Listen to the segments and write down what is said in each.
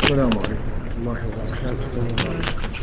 السلام عليكم ورحمة الله وبركاته.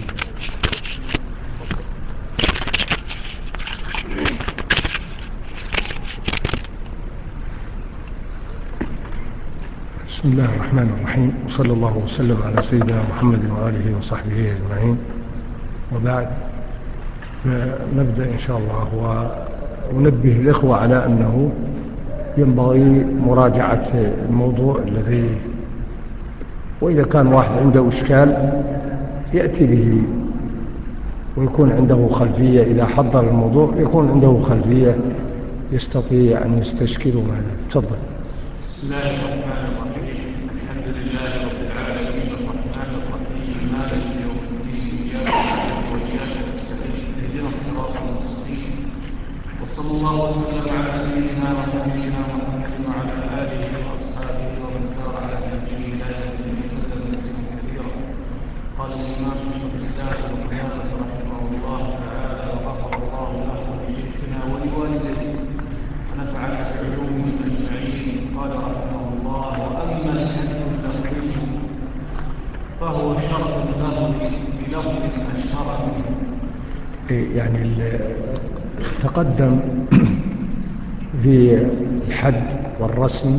بسم الله الرحمن الرحيم، وصلى الله وسلم على سيدنا محمد وآله وصحبه أجمعين، وبعد. نبدأ إن شاء الله، وننبه الإخوة على أنه ينبغي مراجعة الموضوع الذي، وإذا كان واحد عنده إشكال يأتي به ويكون عنده خلفية. إذا حضر الموضوع يكون عنده خلفية يستطيع أن يستشكله معنا. تفضل. بسم الله الرحمن الرحيم. الحمد لله رب العالمين الرحمن الرحيم مالك يوم الدين، إياك نعبد وإياك نستعين، اهدنا الصراط المستقيم، وصلى الله وسلم على سيدنا وحبيبنا محمد وعلى آله وأصحابه ومن سار على نهجه إلى يوم الدين وسلم تسليما كثيرا. قال الإمام شيخ الإسلام ابن قدامة رحمه الله تعالى وغفر الله له ولشيخنا ولوالديه ونفعنا بعلومهم أجمعين. قال رحمه الله: وأما الحد اللفظي فهو شرط اللفظ بلفظ أشهر منه. يعني تقدم في الحد والرسم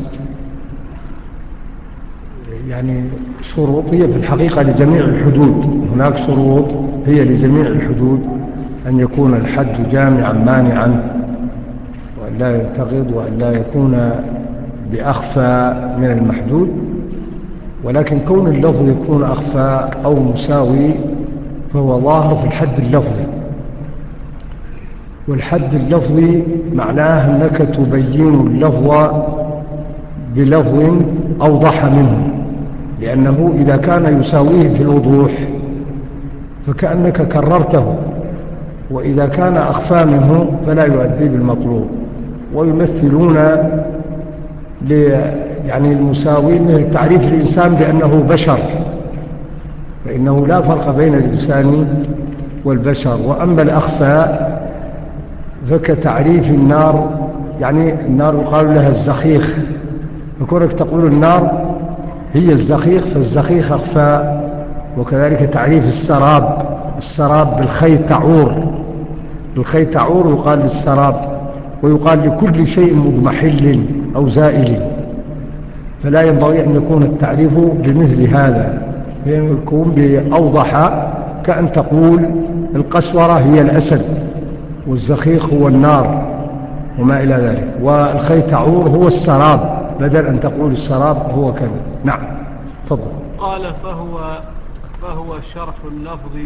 يعني شروط هي في الحقيقة لجميع الحدود. هناك شروط هي لجميع الحدود، أن يكون الحد جامعا مانعا، وأن لا ينتقض، وأن لا يكون بأخفى من المحدود. ولكن كون اللفظ يكون أخفى أو مساوي فهو ظاهر في الحد اللفظي. والحد اللفظي معناه أنك تبين اللفظ بلفظ أوضح منه، لأنه إذا كان يساويه في الوضوح فكأنك كررته، وإذا كان أخفى منه فلا يؤدي بالمطلوب. ويمثلون يعني المساوي من تعريف الإنسان بأنه بشر، فإنه لا فرق بين الإنسان والبشر. وأما الأخفى فكتعريف النار، يعني النار يقال لها الزخيخ، فكونك تقول النار هي الزخيخ فالزخيخ أخفى. وكذلك تعريف السراب، السراب بالخيتعور، بالخيتعور يقال للسراب، ويقال لكل شيء مضمحل أو زائل. فلا ينبغي أن يكون التعريف بمثل هذا، يكون بأوضح، كأن تقول القسورة هي الأسد، والزخيخ هو النار وما إلى ذلك، والخيتعور هو السراب، بدل أن تقول السراب هو كذا. نعم، تفضل. قال فهو شرح اللفظ.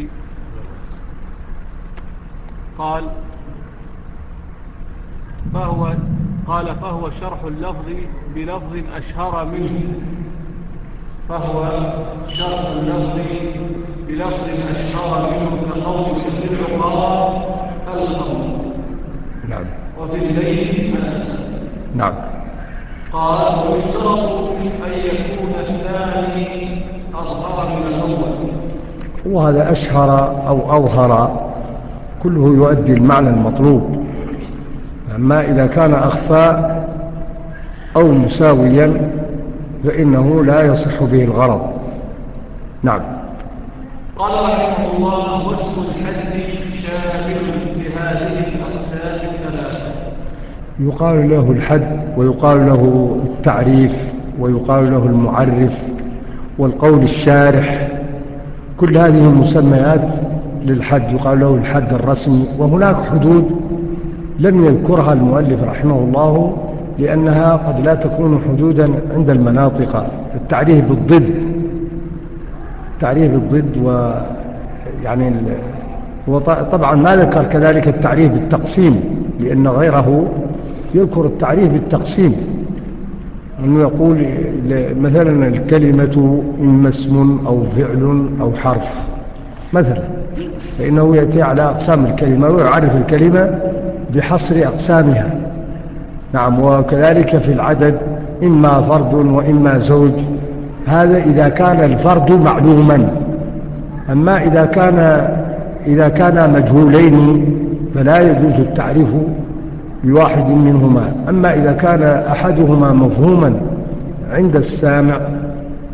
فهو شرح اللفظ بلفظ أشهر منه. فهو شرح اللفظ بلفظ أشهر منه، كقولك في العقاب الخمر، نعم. وفي الليل الأسد. نعم. قال: ويشترط أن يكون الثاني أظهر من الأول. وهذا أشهر أو أظهر كله يؤدي المعنى المطلوب. أما إذا كان أخفى أو مساويا فإنه لا يصح به الغرض. نعم. قال رحمه الله: واسم الحد شامل لهذه الأقسام الثلاثة. يقال له الحد، ويقال له التعريف، ويقال له المعرف، والقول الشارح. كل هذه مسميات للحد. يقال له الحد الرسمي. وهناك حدود لم يذكرها المؤلف رحمه الله، لأنها قد لا تكون حدودا عند المناطق. التعريف بالضد، التعريف بالضد، ويعني طبعا ما ذكر كذلك التعريف بالتقسيم، لأن غيره يذكر التعريف بالتقسيم، أنه يقول مثلا الكلمة إما اسم أو فعل أو حرف مثلا، فإنه يأتي على أقسام الكلمة ويعرف الكلمة بحصر أقسامها. نعم. وكذلك في العدد إما فرد وإما زوج، هذا إذا كان الفرد معلوما. أما إذا كان مجهولين فلا يجوز التعريف بواحد منهما. أما إذا كان أحدهما مفهوما عند السامع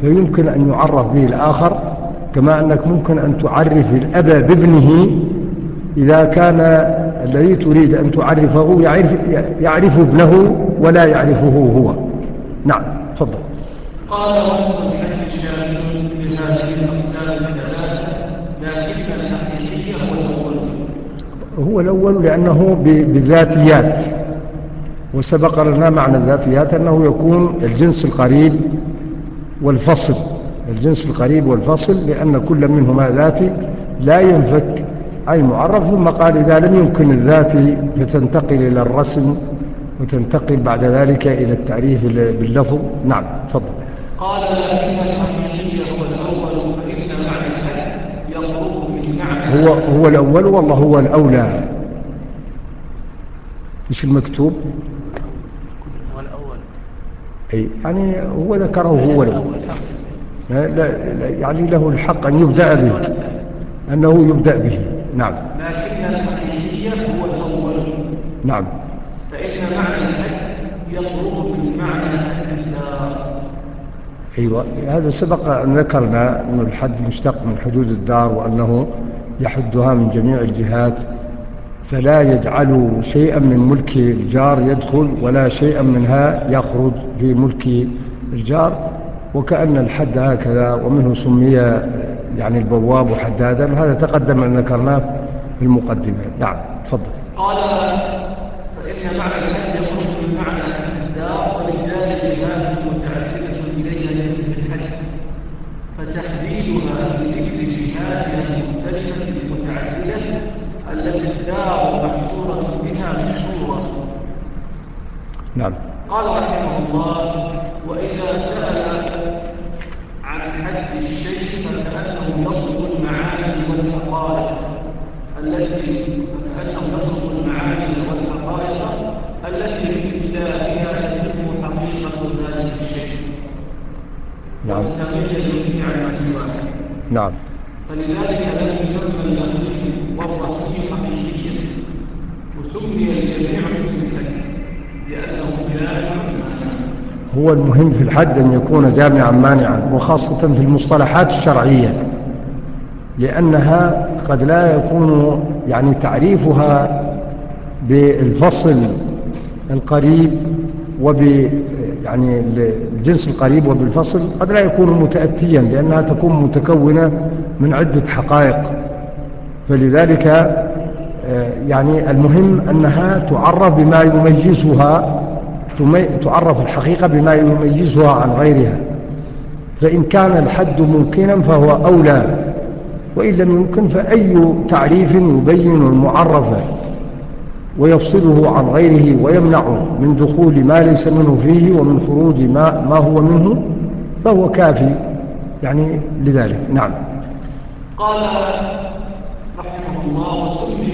فيمكن أن يعرف به الآخر، كما أنك ممكن أن تعرف الأب بابنه إذا كان الذي تريد أن تعرفه يعرف ابنه ولا يعرفه هو. نعم، تفضل. قال وصف بأن الشامل بهذه الأقسام الثلاثة، لكن الحقيقية هو الأول لأنه بذاتيات، وسبق لنا معنى الذاتيات أنه يكون الجنس القريب والفصل، الجنس القريب والفصل، لأن كل منهما ذاتي لا ينفك أي معرف. ثم قال إذا لم يمكن الذاتي فتنتقل إلى الرسم، وتنتقل بعد ذلك إلى التعريف باللفظ. نعم، تفضل. قال لكن الحقيقي هو الأول، فإن معنى الحد يخرج من معنى هو الأول والله هو الأولى. إيش المكتوب؟ هو الأول، أي يعني هو ذكره هو الأول. لا يعني له الحق أن يبدأ به، أنه يبدأ به. نعم. لكن الحقيقي هو الأول. نعم. فإن معنى الحد يخرج من معنى الدار. أيوة، هذا سبق أن ذكرنا أن الحد مشتق من حدود الدار، وأنه يحدها من جميع الجهات، فلا يجعل شيئا من ملك الجار يدخل ولا شيئا منها يخرج في ملك الجار، وكأن الحد هكذا، ومنه سمي يعني البواب حدادا. هذا تقدم أن ذكرناه في المقدمة. نعم، تفضل. قال فإن معنى الحد يخرج من معنى الدار، ولذلك جهات متعددة إليها في الحد، فتحديدها بذكر جهاتها المختلفة المتعددة التي الدار محصورة بها مشهورة. نعم. قال رحمه الله: وإذا سأل عن حد الشيء فكأنه يطلب المعاني والحقائق التي بإتلافها تتم حقيقة ذلك الشيء. نعم. وتتميز به عن سواه. نعم. فلذلك لم يسمى اللفظي والرسمي حقيقيا، وسمي الجميع باسم لأنه جامع مانع. هو المهم في الحد أن يكون جامعا مانعا، وخاصة في المصطلحات الشرعية، لأنها قد لا يكون يعني تعريفها بالفصل القريب يعني الجنس القريب وبالفصل قد لا يكون متأتيا، لأنها تكون متكونة من عدة حقائق. فلذلك يعني المهم أنها تعرف بما يميزها، تعرف الحقيقة بما يميزها عن غيرها. فإن كان الحد ممكنا فهو أولى، وإن لم يمكن فأي تعريف يبين المعرف ويفصله عن غيره ويمنعه من دخول ما ليس منه فيه ومن خروج ما هو منه فهو كافي يعني لذلك. نعم. قال رحمه الله: وسمي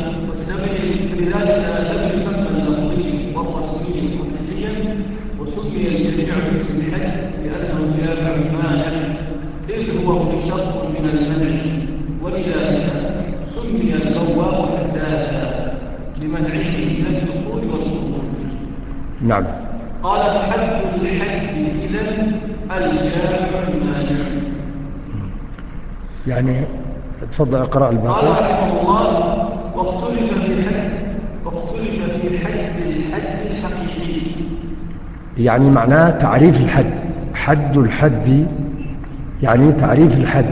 لذلك لم يسمى اللفظي والرسمي حقيقيا، وسمي الجميع باسم الحد لأنه جامع مانع، إذ هو مشتق من المنع، ولذلك سمي البواب حدادا لمنعه من الدخول والخروج. نعم. قال: فحد الحد إذن الجامع المانع. يعني تفضل اقرأ الباقي. قال رحمه الله: واختلف في حد الحد الحقيقي. يعني معناه تعريف الحد، حد الحد يعني تعريف الحد،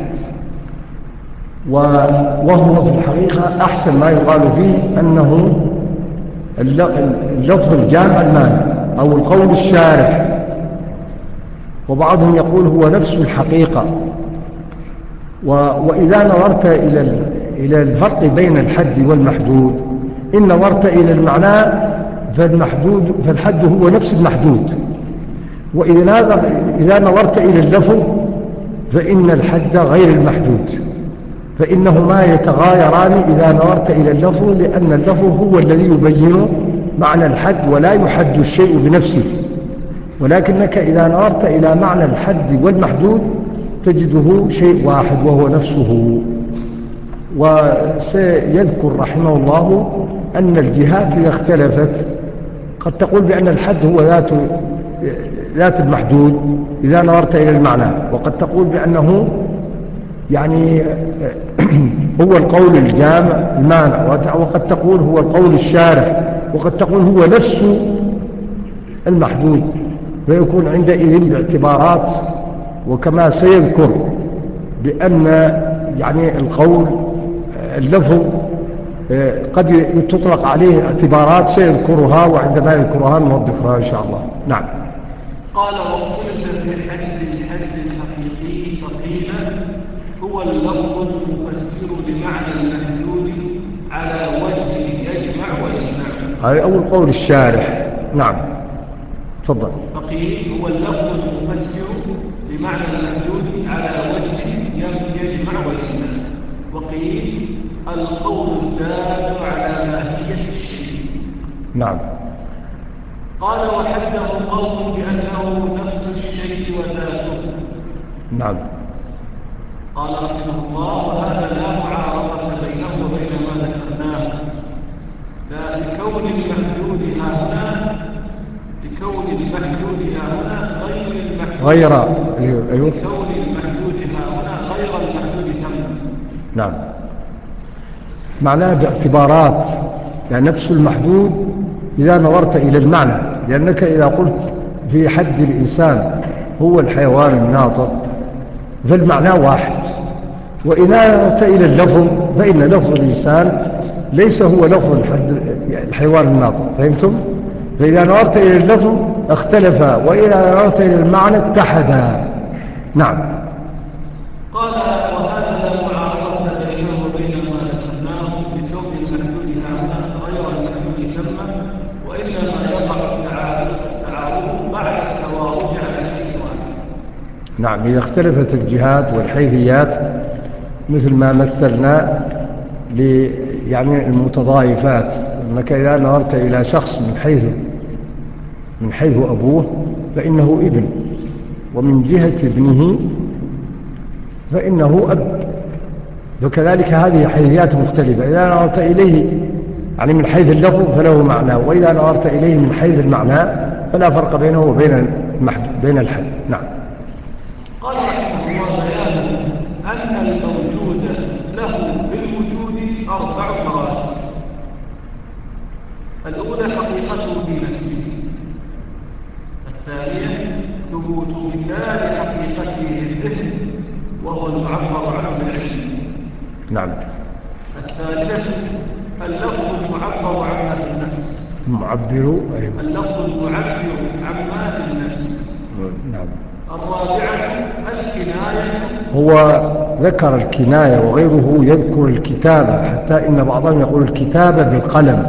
وهو في الحقيقة أحسن ما يقال فيه أنه اللفظ الجامع المانع أو القول الشارح، وبعضهم يقول هو نفس الحقيقة. وإذا نظرت إلى الفرق بين الحد والمحدود، إن نظرت إلى المعنى فالحد هو نفس المحدود، وإذا نظرت إلى اللفظ فإن الحد غير المحدود، فإنهما يتغايران إذا نظرت إلى اللفظ، لأن اللفظ هو الذي يبين معنى الحد ولا يحد الشيء بنفسه، ولكنك إذا نظرت إلى معنى الحد والمحدود تجده شيء واحد وهو نفسه. وسيذكر رحمه الله أن الجهات إذا اختلفت قد تقول بأن الحد هو ذات ذات المحدود إذا نظرت إلى المعنى، وقد تقول بأنه يعني هو القول الجامع المعنى، وقد تقول هو القول الشارح، وقد تقول هو نفسه المحدود، فيكون عندئذ باعتبارات. وكما سيذكر بأن يعني القول اللفظ قد تطلق عليه اعتبارات سيذكرها، وعندما يذكرها نوضحها إن شاء الله. نعم. قال واختلف في الحد الحقيقي فقيل هو اللفظ المفسر لمعنى المحدود على وجه يجمع ويجمع. هذا أول قول الشارح. نعم تفضل. فقيل هو اللفظ المفسر لمعنى المحدود على وجه يجمع ويجمع. وقيل القول الدال على ماهية الشيء. نعم. قال وحده قول بأنه نفس الشيء وذاته. نعم. قال رحمه الله وهذا لا معارضة بينه وبين ما ذكرناه، لا لكون المحدود ها هنا غير أيوه. لكون المحدود ها هنا غير المحدود ثم. نعم. معناه باعتبارات، يعني نفس المحدود إذا نظرت إلى المعنى، لأنك إذا قلت في حد الإنسان هو الحيوان الناطق فالمعنى واحد، وإذا نظرت إلى اللفظ فإن لفظ الإنسان ليس هو لفظ الحيوان الناطق. فهمتم؟ فإذا نظرت إلى اللفظ اختلفا، وإذا نظرت إلى المعنى اتحدا. نعم. قال وهذا لا معارضة بينه وبين ما ذكرناه بكون المحدود هنا غير المحدود ثم، وإنما يقع التعارض بعد التوارد على شيء واحد. نعم، إذا اختلفت الجهات والحيثيات مثل ما مثلنا يعني المتضايفات، أنك إذا نظرت إلى شخص من حيث أبوه فإنه ابن، ومن جهة ابنه فإنه أب، وكذلك هذه حيثيات مختلفة. إذا نظرت إليه يعني من حيث اللفظ فله معنى، وإذا نظرت إليه من حيث المعنى فلا فرق بينه وبين بين الحد. نعم. قال رحمه الله بيان أن الموجود له بالوجود 4 مراتب. الأولى حقيقته بنفسه، الثانية ثبوت مثال حقيقته للذهن وهو المعبر عنه بالعلم. نعم. الثالثة اللفظ المعبر عما في النفس. اللفظ المعبر عما في النفس. نعم. الرابعة الكناية. هو ذكر الكناية وغيره يذكر الكتابة، حتى إن بعضهم يقول الكتابة بالقلم.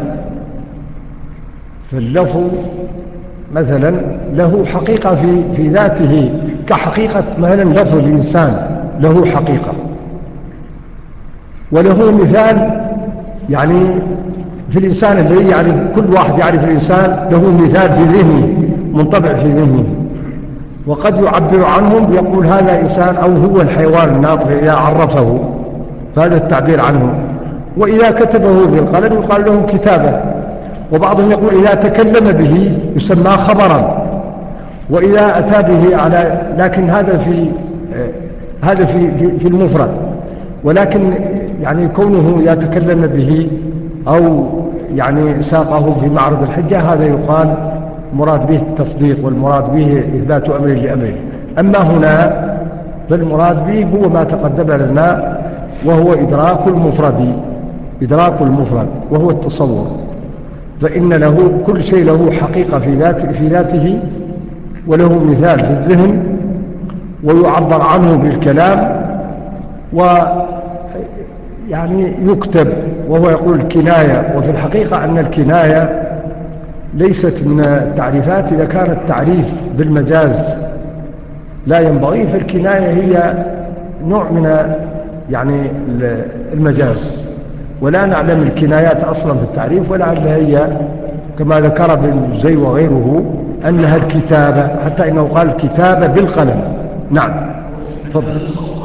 فاللفظ مثلا له حقيقة في ذاته، كحقيقة مثلا لفظ الإنسان له حقيقة وله مثال، يعني في الإنسان الذي يعرف، كل واحد يعرف الإنسان له مثال في ذهنه منطبع في ذهنه، وقد يعبر عنهم يقول هذا إنسان أو هو الحيوان الناطق إذا عرفه، فهذا التعبير عنه. وإذا كتبه بالقلم يقال له كتابة. وبعضهم يقول إذا تكلم به يسمى خبرا، وإذا أتى به على، لكن هذا في المفرد، ولكن يعني كونه يتكلم به أو يعني ساقه في معرض الحجة هذا يقال مراد به التصديق، والمراد به إثبات أمر لأمره. أما هنا فالمراد به هو ما تقدم لنا، وهو إدراك المفرد وهو التصور. فإن له كل شيء له حقيقة في ذاته، وله مثال في الذهن، ويعبر عنه بالكلام، ويعني يكتب، وهو يقول الكناية. وفي الحقيقة أن الكناية ليست من التعريفات إذا كان التعريف بالمجاز لا ينبغي، فالكناية هي نوع من يعني المجاز، ولا نعلم الكنايات أصلا في التعريف، ولعلها هي كما ذكر ابن جزي وغيره أنها الكتابة، حتى إنه قال الكتابة بالقلم. نعم تفضل.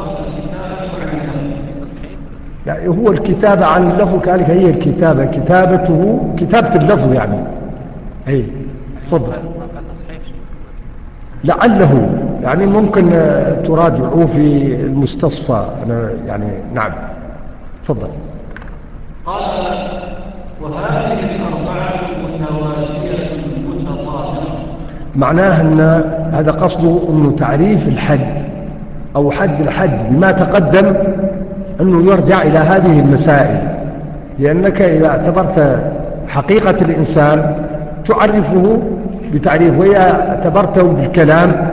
يعني هو الكتابة عن اللفظ كذلك، هي الكتابة كتابة اللفظ يعني. أي تفضل. لعله يعني ممكن تراجعوه في المستصفى. أنا يعني نعم. تفضل. قال: وهذه الأربعة متوازية متطابقة. معناه أن هذا قصده أنه تعريف الحد أو حد الحد بما تقدم أنه يرجع إلى هذه المسائل، لأنك إذا اعتبرت حقيقة الإنسان تعرفه بتعريف، وإذا اعتبرته بالكلام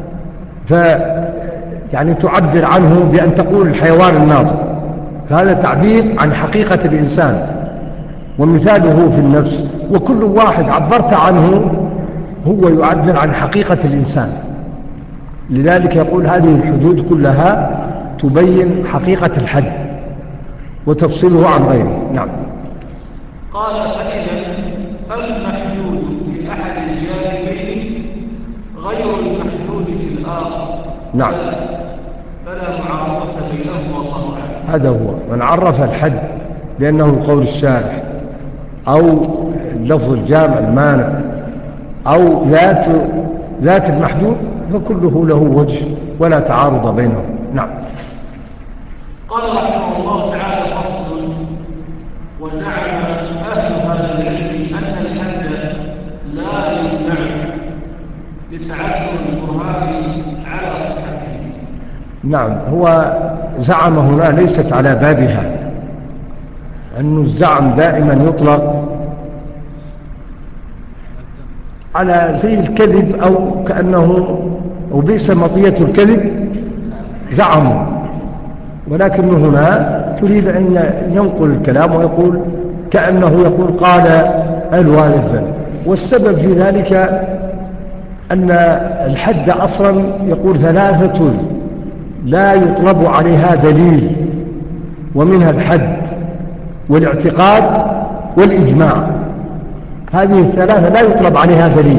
يعني تعبر عنه بأن تقول الحيوان الناطق، فهذا تعبير عن حقيقة الإنسان ومثاله في النفس، وكل واحد عبرت عنه هو يعبر عن حقيقة الإنسان. لذلك يقول هذه الحدود كلها تبين حقيقة الحد وتفصله عن غيره. نعم. قال: فإذا المحدود في أحد الجانبين غير المحدود في الآخر. نعم. فلا معارضة بينهما، والله أعلم. هذا هو من عرف الحد بأنه قول الشارح أو اللفظ الجامع المانع أو ذات المحدود، فكله له وجه ولا تعارض بينهم. نعم. قال رحمه الله تعالى: فصل. وزعم أهل هذا العلم أن الحد لا يمنع لتعذر البرهان على صحته. نعم. هو زعم هنا ليست على بابها، أن الزعم دائما يطلق على زي الكذب، أو كأنه وبئس مطية الكذب زعموا، ولكن هنا تريد أن ينقل الكلام ويقول كأنه يقول قال أهل هذا الفن. والسبب في ذلك أن الحد أصلا يقول ثلاثة لا يطلب عليها دليل، ومنها الحد والاعتقاد والإجماع. هذه الثلاثة لا يطلب عليها دليل،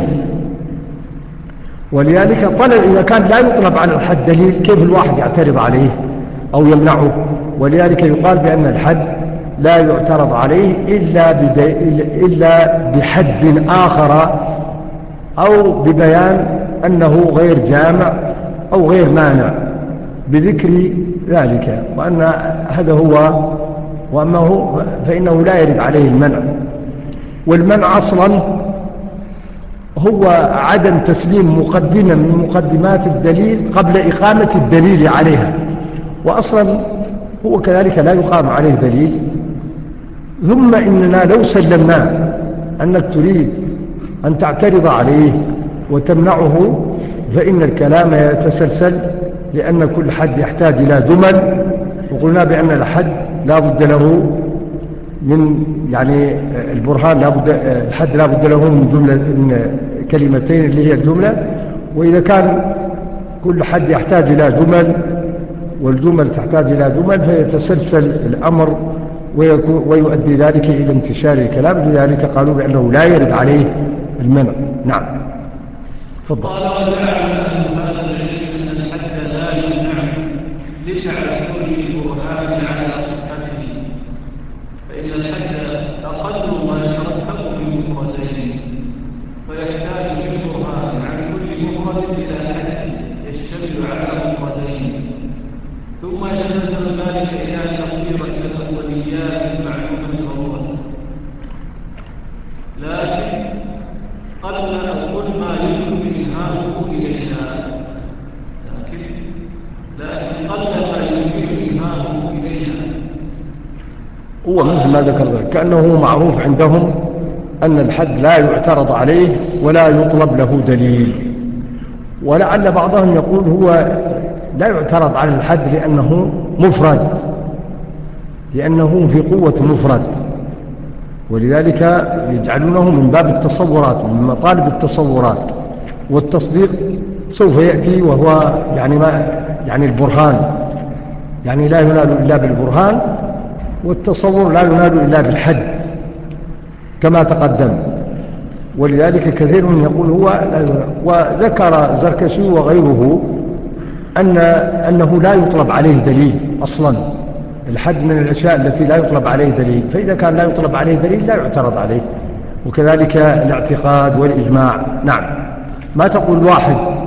ولذلك طلب إذا كان لا يطلب على الحد دليل كيف الواحد يعترض عليه أو يمنعه؟ ولذلك يقال بأن الحد لا يعترض عليه إلا بحد آخر أو ببيان أنه غير جامع أو غير مانع بذكر ذلك، وأن هذا هو، وأما هو فإنه لا يرد عليه المنع. والمنع أصلا هو عدم تسليم مقدمة من مقدمات الدليل قبل إقامة الدليل عليها، وأصلا هو كذلك لا يقام عليه دليل. ثم إننا لو سلمنا أنك تريد أن تعترض عليه وتمنعه، فإن الكلام يتسلسل، لأن كل حد يحتاج إلى جمل، وقلنا بأن الحد لا بد له من يعني البرهان الحد لا بد له من جملة، من كلمتين اللي هي الجملة. وإذا كان كل حد يحتاج إلى جمل والجمل تحتاج إلى جمل، فيتسلسل الأمر ويؤدي ذلك إلى انتشار الكلام. لذلك قالوا بأنه لا يرد عليه المنع. نعم. تفضل. قال: وزعم أهل هذا العلم أن الحد لا يمنع لتعذر البرهان على صحته، فإن الحد أقل ما يترتب من مفردين، فيحتاج بالبرهان عن كل مفرد إلى حد يشتمل على مفردين، ثم يتنزل ذلك إلى أن يصير إلى الأوليات المعلومة ضرورة. لكن قل ما يمكن إنهاؤه إليها، لكن قل ما يمكن إنهاؤه إليها. هو مثل ما ذكر كأنه معروف عندهم أن الحد لا يعترض عليه ولا يطلب له دليل، ولعل بعضهم يقول هو لا يعترض على الحد لأنه مفرد، لأنه في قوة مفرد، ولذلك يجعلونه من باب التصورات، من مطالب التصورات، والتصديق سوف يأتي وهو يعني البرهان، يعني لا ينال إلا بالبرهان، والتصور لا ينال إلا بالحد كما تقدم. ولذلك كثير من يقول هو، وذكر زركشي وغيره أنه لا يطلب عليه دليل أصلا. الحد من الأشياء التي لا يطلب عليه دليل، فإذا كان لا يطلب عليه دليل لا يعترض عليه. وكذلك الاعتقاد والإجماع. نعم. ما تقول واحد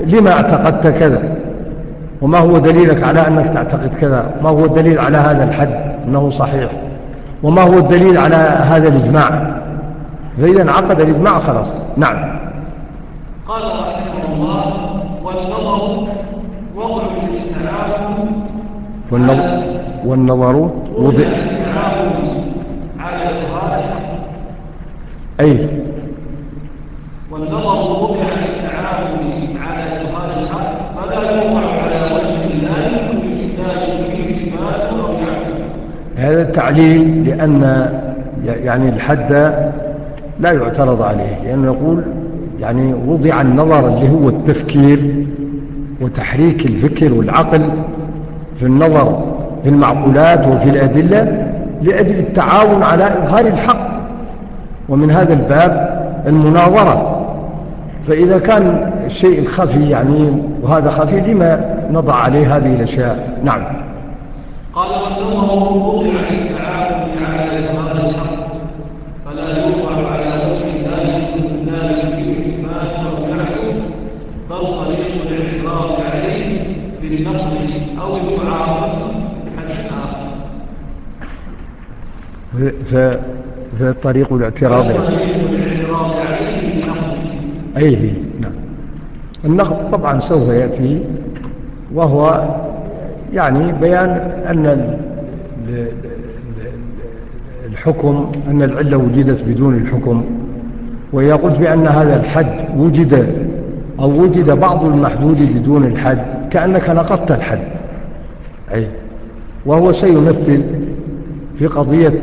لما اعتقدت كذا، وما هو دليلك على أنك تعتقد كذا، ما هو الدليل على هذا الحد أنه صحيح، وما هو الدليل على هذا الإجماع. فإذا انعقد الإجماع خلاص. نعم. قال رحمه الله: والنظر وضع للتعاون والنظر وضع للتعاون على إظهار الحق. أي والنظر وضع للتعاون على إظهار الحق، فلا يوضع على وجه لا يمكن به إثبات أو عكس. هذا التعليل لأن يعني الحد لا يعترض عليه، لأنه يقول يعني وضع النظر اللي هو التفكير وتحريك الفكر والعقل في النظر في المعقولات وفي الأدلة لأجل التعاون على إظهار الحق، ومن هذا الباب المناظرة. فإذا كان الشيء الخفي يعني وهذا خفي، لما نضع عليه هذه الأشياء؟ نعم. قال: والنظر وضع للتعاون على إظهار الحق، فلا يوضع على وجه لا يمكن إثبات أو عكس، بل طريق الاعتراض عليه بالنقل أو المعارضة بحد آخر. فطريق الاعتراض عليه بالنقل. أيه. نعم. النقد طبعا سوف يأتي، وهو يعني بيان أن الحكم، أن العلة وجدت بدون الحكم. وإذا قلت بأن هذا الحد وجد أو وجد بعض المحدود بدون الحد، كأنك نقضت الحد. أي، وهو سيمثل في قضية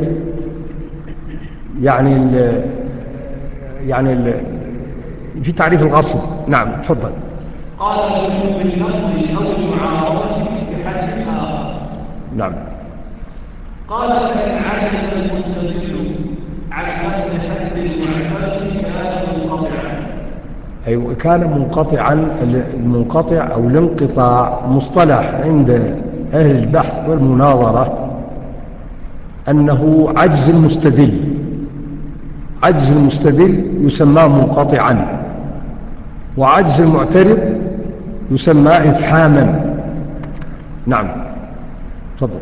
يعني في تعريف الغصب. نعم، تفضل. قال: بالنقل أو المعارضة بحد آخر. نعم. قال: فإن عجز المستدل عن نقل حد المعترض كان منقطعا. أيوة، كان منقطعا. المنقطع أو الانقطاع مصطلح عند أهل البحث والمناظرة أنه عجز المستدل. عجز المستدل يسمى منقطعا، وعجز المعترض يسمى إفحاما. نعم، تفضل.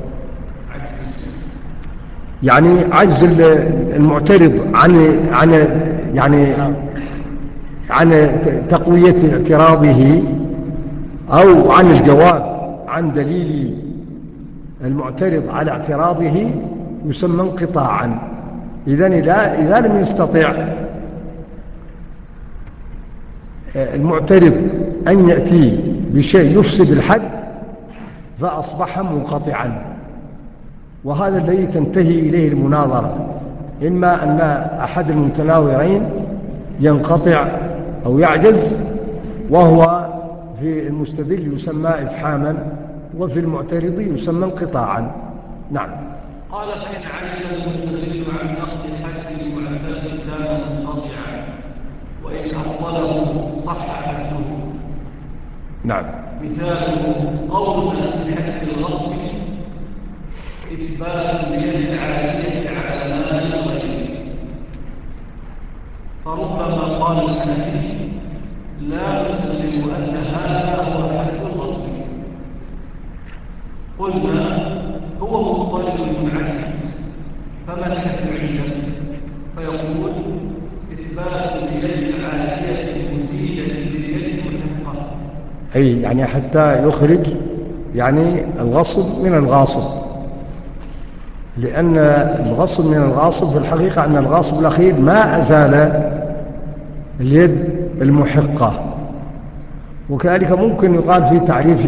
يعني عجز المعترض عن تقوية اعتراضه أو عن الجواب عن دليل المعترض على اعتراضه يسمى انقطاعا. إذا لم يستطع المعترض أن يأتي بشيء يفسد الحد فأصبح منقطعا. وهذا الذي تنتهي إليه المناظرة، إما أن أحد المتناظرين ينقطع أو يعجز، وهو في المستدل يسمى إفحاما، وفي المعترض يسمى انقطاعا. نعم. قال: فإن عجز المستدل عن نقض حد المعترض كان منقطعا، وإن أبطله صح حده. نعم. مثاله قولنا في حد الغصب: إثبات اليد العالية على مال الغير. فربما قال الحنفي: لا نسلم أن هذا هو حد الغصب. قلنا: هو مضطرد منعكس، فما الحد عندك؟ فيقول: إثبات اليد العالية المزيدة لليد المحقة. أي يعني حتى يخرج يعني الغصب من الغاصب، لأن الغصب من الغاصب في الحقيقة أن الغاصب الأخير ما أزال اليد المحقة. وكذلك ممكن يقال في تعريف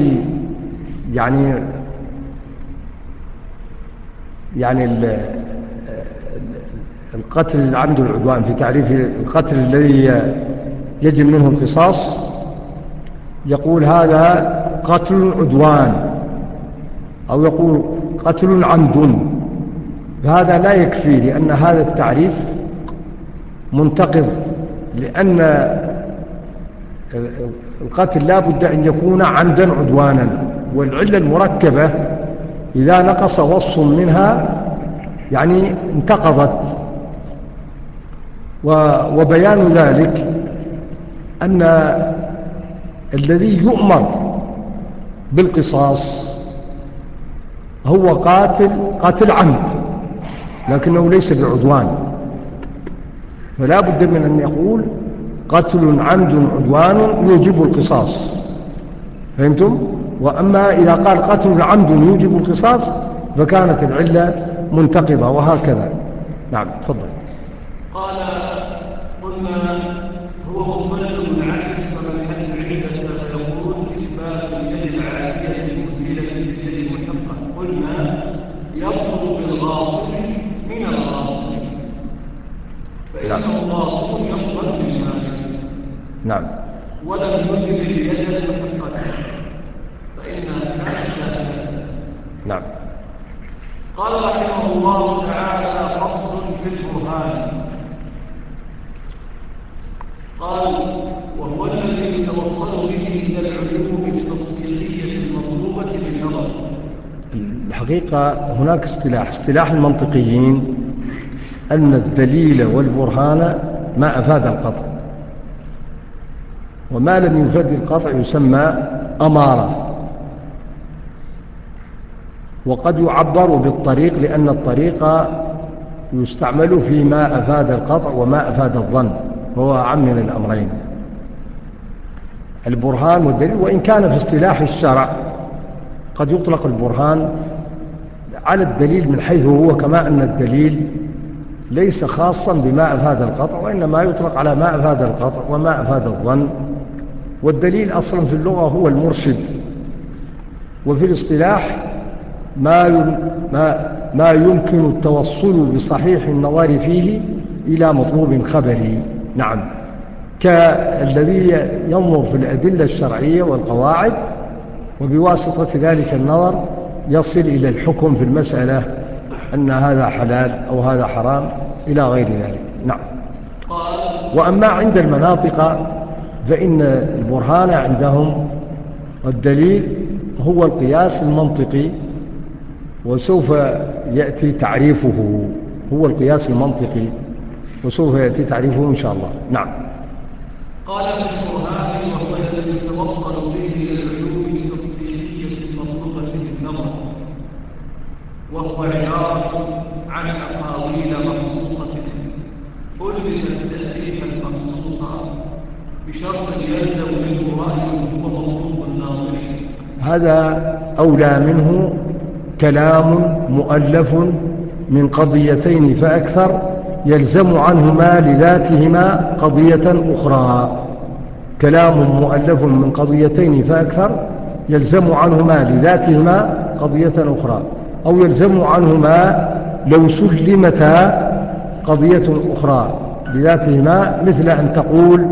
يعني القتل العمد والعدوان، في تعريف القتل الذي يجب منه القصاص، يقول هذا قتل عدوان، أو يقول قتل عمد. فهذا لا يكفي، لأن هذا التعريف منتقض، لأن القتل لا بد أن يكون عمدا عدوانا، والعلة المركبة إذا نقص وصف منها يعني انتقضت. وبيان ذلك أن الذي يؤمر بالقصاص هو قاتل عمد، لكنه ليس بعدوان، فلا بد من أن يقول قتل عمد عدوان يوجب القصاص، فهمتم؟ وأما إذا قال قتل عمد يوجب القصاص فكانت العلة منتقضة، وهكذا. نعم، تفضل. قال: قلنا هو مبلغ العكس من العلة، فيقول إثبات اليد العادية المزيلة باليد المحقة. قلنا يطلب بالغاصب من الغاصب، فإنه غاصب يقبل بالمال. نعم. ولم يزل اليد المحقة فإنها كانت سائلة. نعم. قال رحمه الله تعالى: فصل في البرهان. قال: وهو الذي يتوصل به إلى العلوم التصديقية المطلوبة بالنظر. الحقيقة هناك اصطلاح المنطقيين أن الدليل والبرهان ما أفاد القطع، وما لم يفد القطع يسمى أمارة. وقد يعبر بالطريق لأن الطريق يستعمل فيما أفاد القطع وما أفاد الظن، وهو أعم من الأمرين، البرهان والدليل. وإن كان في اصطلاح الشرع قد يطلق البرهان على الدليل من حيث هو، كما أن الدليل ليس خاصا بما أفاد القطع، وإنما يطلق على ما أفاد القطع وما أفاد الظن. والدليل أصلا في اللغة هو المرشد، وفي الاصطلاح ما يمكن التوصل بصحيح النظر فيه إلى مطلوب خبري. نعم، كالذي ينظر في الأدلة الشرعية والقواعد وبواسطة ذلك النظر يصل إلى الحكم في المسألة أن هذا حلال أو هذا حرام إلى غير ذلك. نعم. وأما عند المناطق فإن البرهان عندهم والدليل هو القياس المنطقي، وسوف يأتي تعريفه. هو القياس المنطقي وسوف يأتي تعريفه إن شاء الله. نعم. قال: في البرهان وهو الذي يتوصل به إلى العلوم التصديقية المطلوبة بالنظر، وهو عبارة عن أقاويل مخصوصة ألفت تأليفا مخصوصا بشرط يلزم منه رأي هو مطلوب الناظر. هذا أولى منه كلام مؤلف من قضيتين فأكثر يلزم عنهما لذاتهما قضية أخرى. كلام مؤلف من قضيتين فأكثر يلزم عنهما لذاتهما قضية أخرى، أو يلزم عنهما لو سلمتا قضية أخرى لذاتهما، مثل أن تقول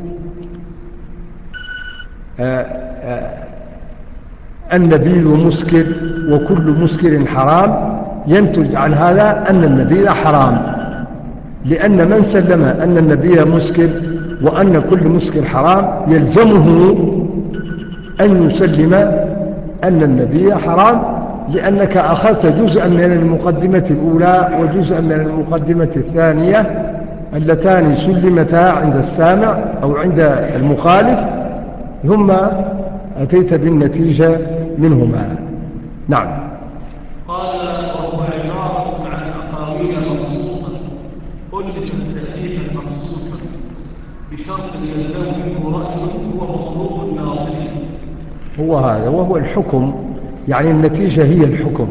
النبيذ مسكر وكل مسكر حرام، ينتج عن هذا أن النبيذ حرام، لأن من سلم أن النبيذ مسكر وأن كل مسكر حرام يلزمه أن يسلم أن النبيذ حرام، لأنك أخذت جزءا من المقدمة الأولى وجزءا من المقدمة الثانية اللتان سلمتا عند السامع أو عند المخالف، ثم أتيت بالنتيجة منهما. نعم. قال: وهو عبارة عن أقاويل مخصوصة ألفت تأليفا مخصوصا بشرط يلزم منه رأي هو مطلوب الناظر. هو هذا، وهو الحكم، يعني النتيجة هي الحكم،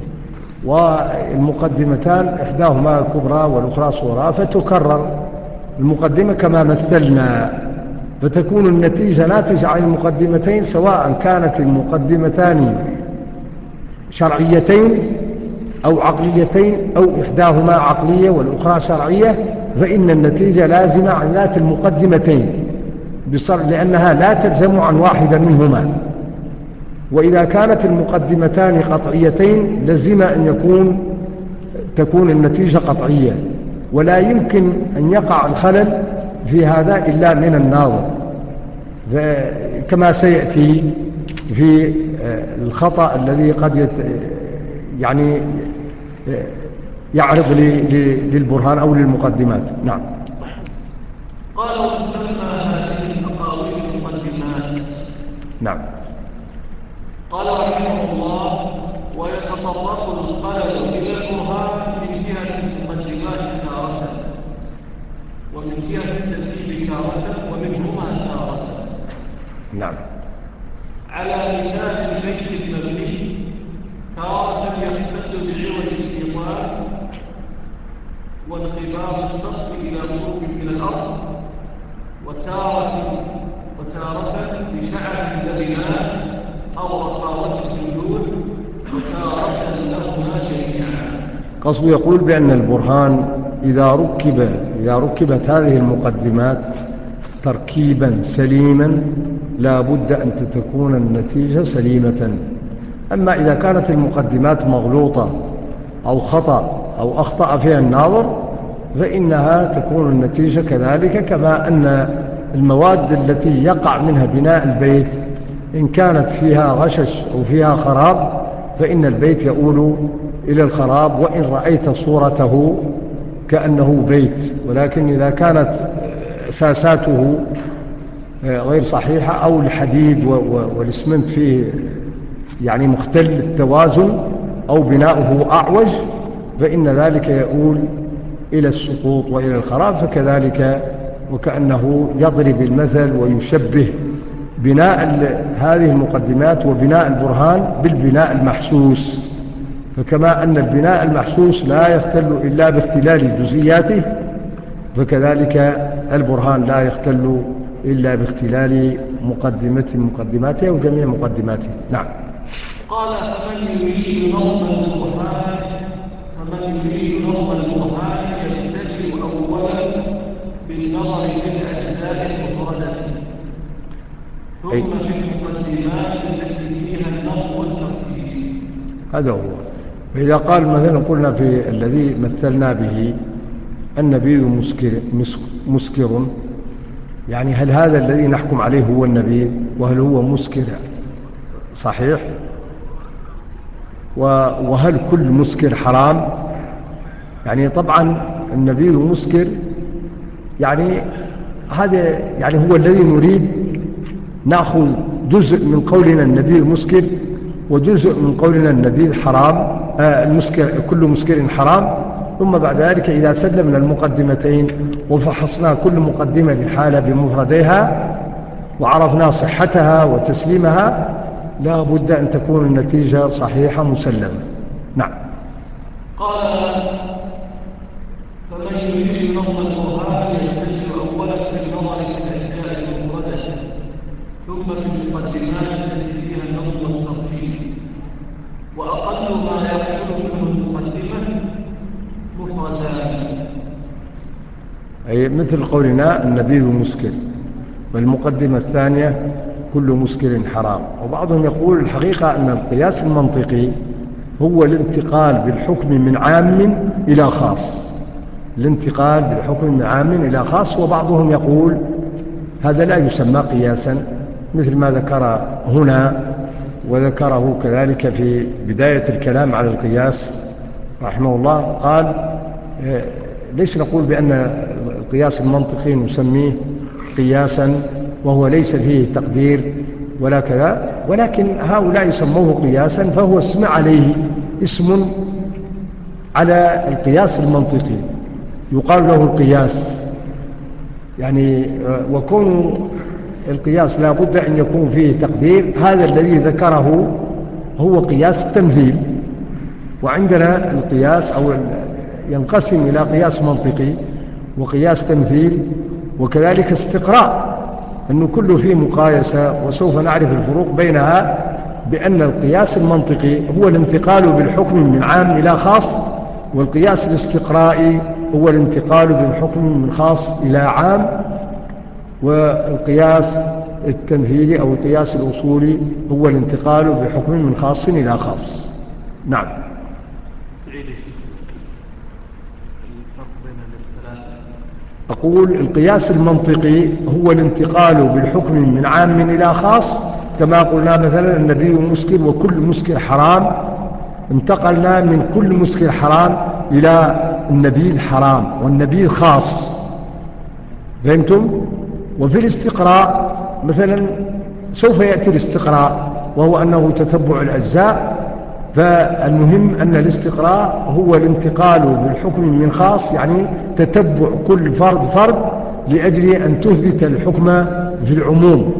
والمقدمتان إحداهما كبرى والأخرى صغرى، فتكرر المقدمة كما مثلنا، فتكون النتيجة ناتجة عن المقدمتين، سواء كانت المقدمتان شرعيتين أو عقليتين أو إحداهما عقلية والأخرى شرعية، فإن النتيجة لازمة عن ذات المقدمتين لأنها لا تلزم عن واحدة منهما. وإذا كانت المقدمتان قطعيتين لزم أن تكون النتيجة قطعية، ولا يمكن أن يقع الخلل في هذا إلا من الناظر، كما سيأتي في الخطأ الذي قد يعني يعرض للبرهان أو للمقدمات. نعم. قال: وتسمى هذه الأقاويل المقدمات نعم. قال رحمه الله: ويتطرق الخلل إلى البرهان من جهة المقدمات تارة، ومن جهة الترتيب تارة، ومنهما تارة. نعم. على مثال البيت المبني تارة يحتج بعوض الإيطان وانقباض السقف إلى قرب من الأرض، وتارة بشعر اللبنات أو رقاوة الجلود، وتارة لهما جميعا. قصده يقول بأن البرهان إذا ركبت هذه المقدمات تركيبا سليما لا بد أن تكون النتيجة سليمة. أما إذا كانت المقدمات مغلوطة أو خطأ أو أخطأ فيها الناظر فإنها تكون النتيجة كذلك، كما أن المواد التي يقع منها بناء البيت إن كانت فيها غشش أو فيها خراب فإن البيت يؤول إلى الخراب وإن رأيت صورته كأنه بيت. ولكن إذا كانت أساساته غير صحيحة أو الحديد والإسمنت فيه يعني مختل التوازن أو بناؤه أعوج فإن ذلك يؤول إلى السقوط وإلى الخراب. فكذلك وكأنه يضرب المثل ويشبه بناء هذه المقدمات وبناء البرهان بالبناء المحسوس. فكما أن البناء المحسوس لا يختل إلا باختلال جزئياته فكذلك البرهان لا يختل إلا باختلال مقدماته وجميع مقدماته. نعم. قال: فمن يريد نظم البرهان يبتدئ أولا بالنظر في الأجزاء المفردة، ثم في المقدمات التي فيها النظم والترتيب. هذا هو. فإذا قال مثلا قلنا في الذي مثلنا به النبيذ مسكر، يعني هل هذا الذي نحكم عليه هو النبيذ وهل هو مسكر صحيح؟ وهل كل مسكر حرام؟ يعني طبعا النبيذ مسكر، يعني هذا يعني هو الذي نريد نأخذ جزء من قولنا النبيذ مسكر وجزء من قولنا النبيذ حرام، كل مسكر حرام. ثم بعد ذلك إذا سلمنا المقدمتين وفحصنا كل مقدمة لحالة بمفرديها وعرفنا صحتها وتسليمها لا بد أن تكون النتيجة صحيحة مسلمة. نعم. قال: فمن يريد نظم البرهان يبتدئ أولا بالنظر في الأجزاء المفردة، ثم في المقدمات التي فيها النظم والترتيب، وأقل ما يحصل منه المقدمة مفردان، أي مثل قولنا النبيذ مسكر، والمقدمة الثانية كل مسكر حرام. وبعضهم يقول الحقيقة أن القياس المنطقي هو الانتقال بالحكم من عام إلى خاص، الانتقال بالحكم من عام إلى خاص. وبعضهم يقول هذا لا يسمى قياسا مثل ما ذكر هنا وذكره كذلك في بداية الكلام على القياس رحمه الله. قال ليش نقول بأن القياس المنطقي نسميه قياسا وهو ليس فيه تقدير ولا كذا، ولكن هؤلاء يسموه قياسا فهو اسم عليه، اسم على القياس المنطقي يقال له القياس. يعني وكون القياس لا بد أن يكون فيه تقدير، هذا الذي ذكره هو قياس التمثيل. وعندنا القياس أو ينقسم إلى قياس منطقي وقياس تمثيل وكذلك استقراء، أنه كله فيه مقايسة، وسوف نعرف الفروق بينها بأن القياس المنطقي هو الانتقال بالحكم من عام إلى خاص، والقياس الاستقرائي هو الانتقال بالحكم من خاص إلى عام، والقياس التمثيلي أو القياس الأصولي هو الانتقال بحكم من خاص إلى خاص. نعم. أقول القياس المنطقي هو الانتقال بالحكم من عام إلى خاص، كما قلنا مثلا النبيذ مسكر وكل مسكر حرام، انتقلنا من كل مسكر حرام إلى النبيذ حرام والنبيذ خاص. فهمتم؟ وفي الاستقراء مثلا سوف يأتي الاستقراء وهو أنه تتبع الأجزاء. فالمهم أن الاستقراء هو الانتقال بالحكم من خاص، يعني تتبع كل فرد لأجل أن تثبت الحكم في العموم.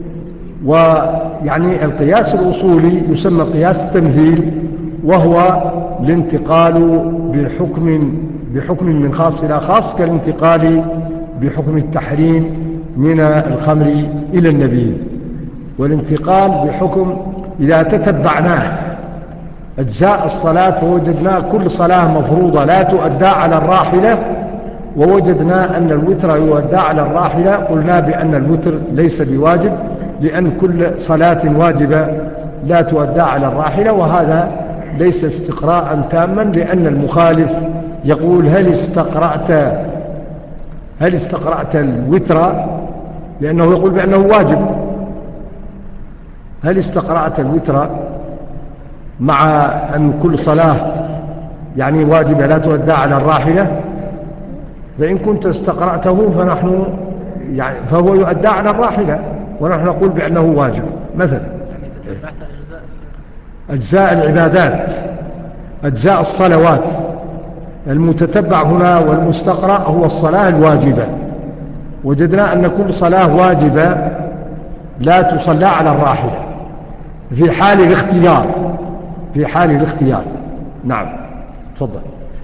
ويعني القياس الأصولي يسمى قياس التمثيل، وهو الانتقال بحكم من خاص إلى خاص، كالانتقال بحكم التحريم من الخمر إلى النبيذ. والانتقال بحكم إذا تتبعناه أجزاء الصلاة فوجدنا كل صلاة مفروضة لا تؤدى على الراحلة، ووجدنا أن الوتر يؤدى على الراحلة، قلنا بأن الوتر ليس بواجب، لأن كل صلاة واجبة لا تؤدى على الراحلة. وهذا ليس استقراء تاما، لأن المخالف يقول هل استقرأت الوتر، لأنه يقول بأنه واجب. هل استقرأت الوتر مع أن كل صلاة يعني واجبة لا تؤدى على الراحلة؟ فإن كنت استقرأته فهو يؤدى على الراحلة، ونحن نقول بأنه واجب. مثلا أجزاء العبادات، أجزاء الصلوات، المتتبع هنا والمستقرأ هو الصلاة الواجبة. وجدنا أن كل صلاة واجبة لا تصلى على الراحلة في حال الاختيار. نعم، تفضل.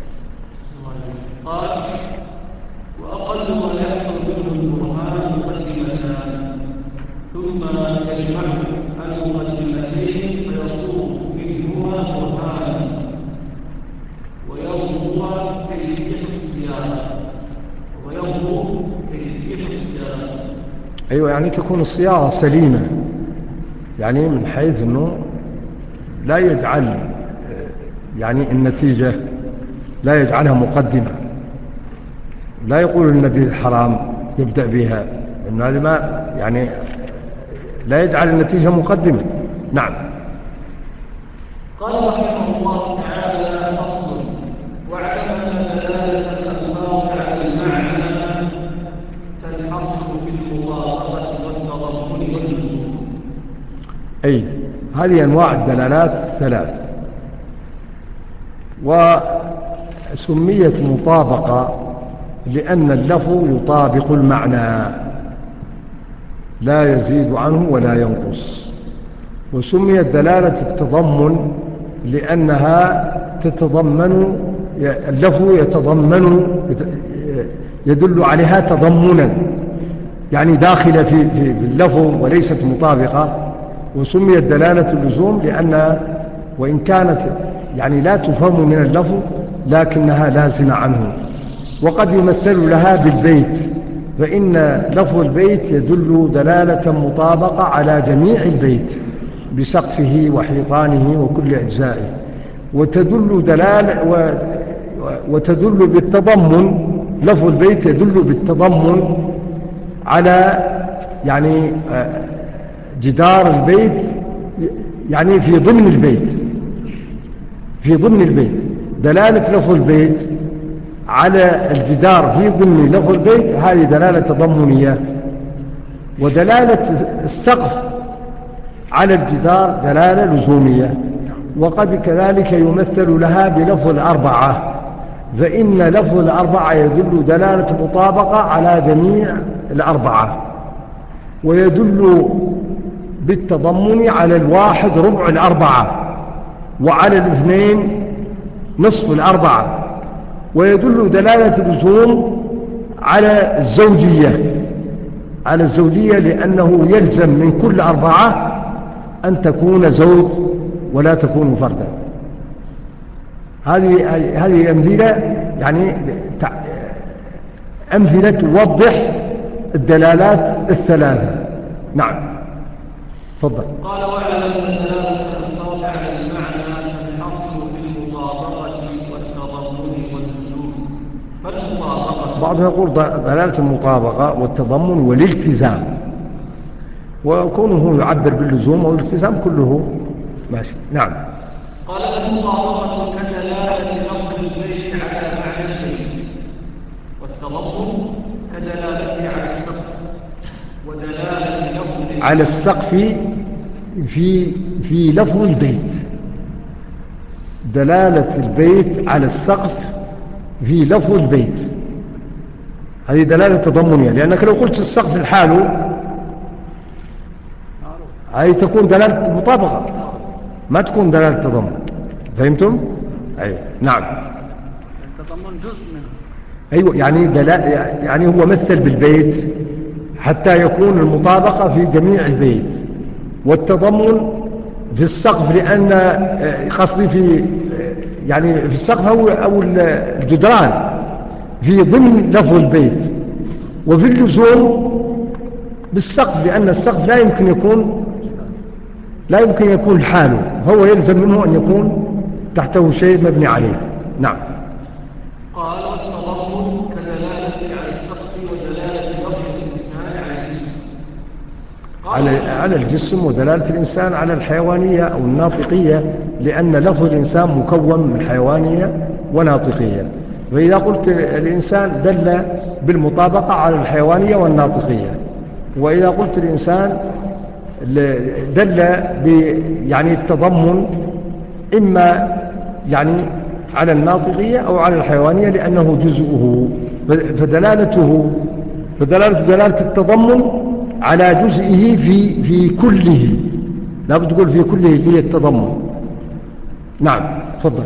قال: وأقل ما يحصل منه البرهان مقدمتان، ثم يجمع المقدمتين فيصور منهما برهانا ويظهر كيفية الصيانة. أيوة، يعني تكون الصياغة سليمة، يعني من حيث أنه لا يجعل يعني النتيجة لا يجعلها مقدمة، لا يقول النبي حرام يبدأ بها، لأن هذا ما يعني لا يجعل النتيجة مقدمة. نعم. قال رحمه الله تعالى: فصل: واعلم أن دلالة الألفاظ على المعنى تنحصر في المطابقة والتضمن واللزوم. أي هذه أنواع الدلالات ثلاث، وسميت مطابقة لأن اللفظ يطابق المعنى لا يزيد عنه ولا ينقص. وسميت دلالة التضمن لأنها تتضمن، اللفظ يدل عليها تضمنا، يعني داخلة في اللفظ وليست مطابقة. وسميت دلالة اللزوم لأن وإن كانت يعني لا تفهم من اللفظ لكنها لازمة عنه. وقد يمثل لها بالبيت، فإن لفظ البيت يدل دلالة مطابقة على جميع البيت بسقفه وحيطانه وكل أجزائه. وتدل بالتضمن، لفظ البيت يدل بالتضمن على يعني جدار البيت، يعني في ضمن البيت. دلالة لفظ البيت على الجدار في ضمن لفظ البيت هذه دلالة تضمنية. ودلالة السقف على الجدار دلالة لزومية. وقد كذلك يمثل لها بلفظ الأربعة، فإن لفظ الأربعة يدل دلالة مطابقة على جميع الأربعة، ويدل بالتضمن على الواحد ربع الأربعة، وعلى الاثنين نصف الأربعة. ويدل دلالة اللزوم على الزوجية لأنه يلزم من كل أربعة أن تكون زوج ولا تكون فردا. هذه أمثلة، يعني أمثلة توضح الدلالات الثلاثة. نعم، تفضل. قال: واعلم أن دلالة الألفاظ على المعنى تنحصر في المطابقة والتضمن واللزوم. فالمطابقة، بعضهم يقول دلالة المطابقة والتضمن والالتزام، وكونه يعبر باللزوم والالتزام كله ماشي. نعم. قال: المطابقة كدلالة لفظ البيت على معنى البيت، والتضمن كدلالته على السقف، ودلالة لفظ على السقف في لفظ البيت. دلالة البيت على السقف في لفظ البيت هذه دلالة تضمنية، لأنك لو قلت السقف لحاله هذه تكون دلالة مطابقة، ما تكون دلالة تضمن. فهمتم؟ أيوة. نعم. التضمن جزء منه. أيوة، يعني هو مثل بالبيت حتى يكون المطابقة في جميع البيت، والتضمن في السقف، لأن قصدي يعني في السقف أو الجدران في ضمن لفظ البيت، وفي اللزوم بالسقف، لأن السقف لا يمكن يكون حاله، فهو يلزم منه أن يكون تحته شيء مبني عليه. نعم. قال التضمن كدلالة على السقف ودلالة لفظ الإنسان على الجسم. على الجسم ودلالة الإنسان على الحيوانية أو الناطقية، لأن لفظ الإنسان مكون من حيوانية وناطقية، فإذا قلت الإنسان دل بالمطابقة على الحيوانية والناطقية، وإذا قلت الإنسان دل يعني التضمن إما يعني على الناطقية أو على الحيوانية لأنه جزءه، فدلالة التضمن على جزئه في كله، لا بتقول في كله اللي هي التضمن. نعم تفضل.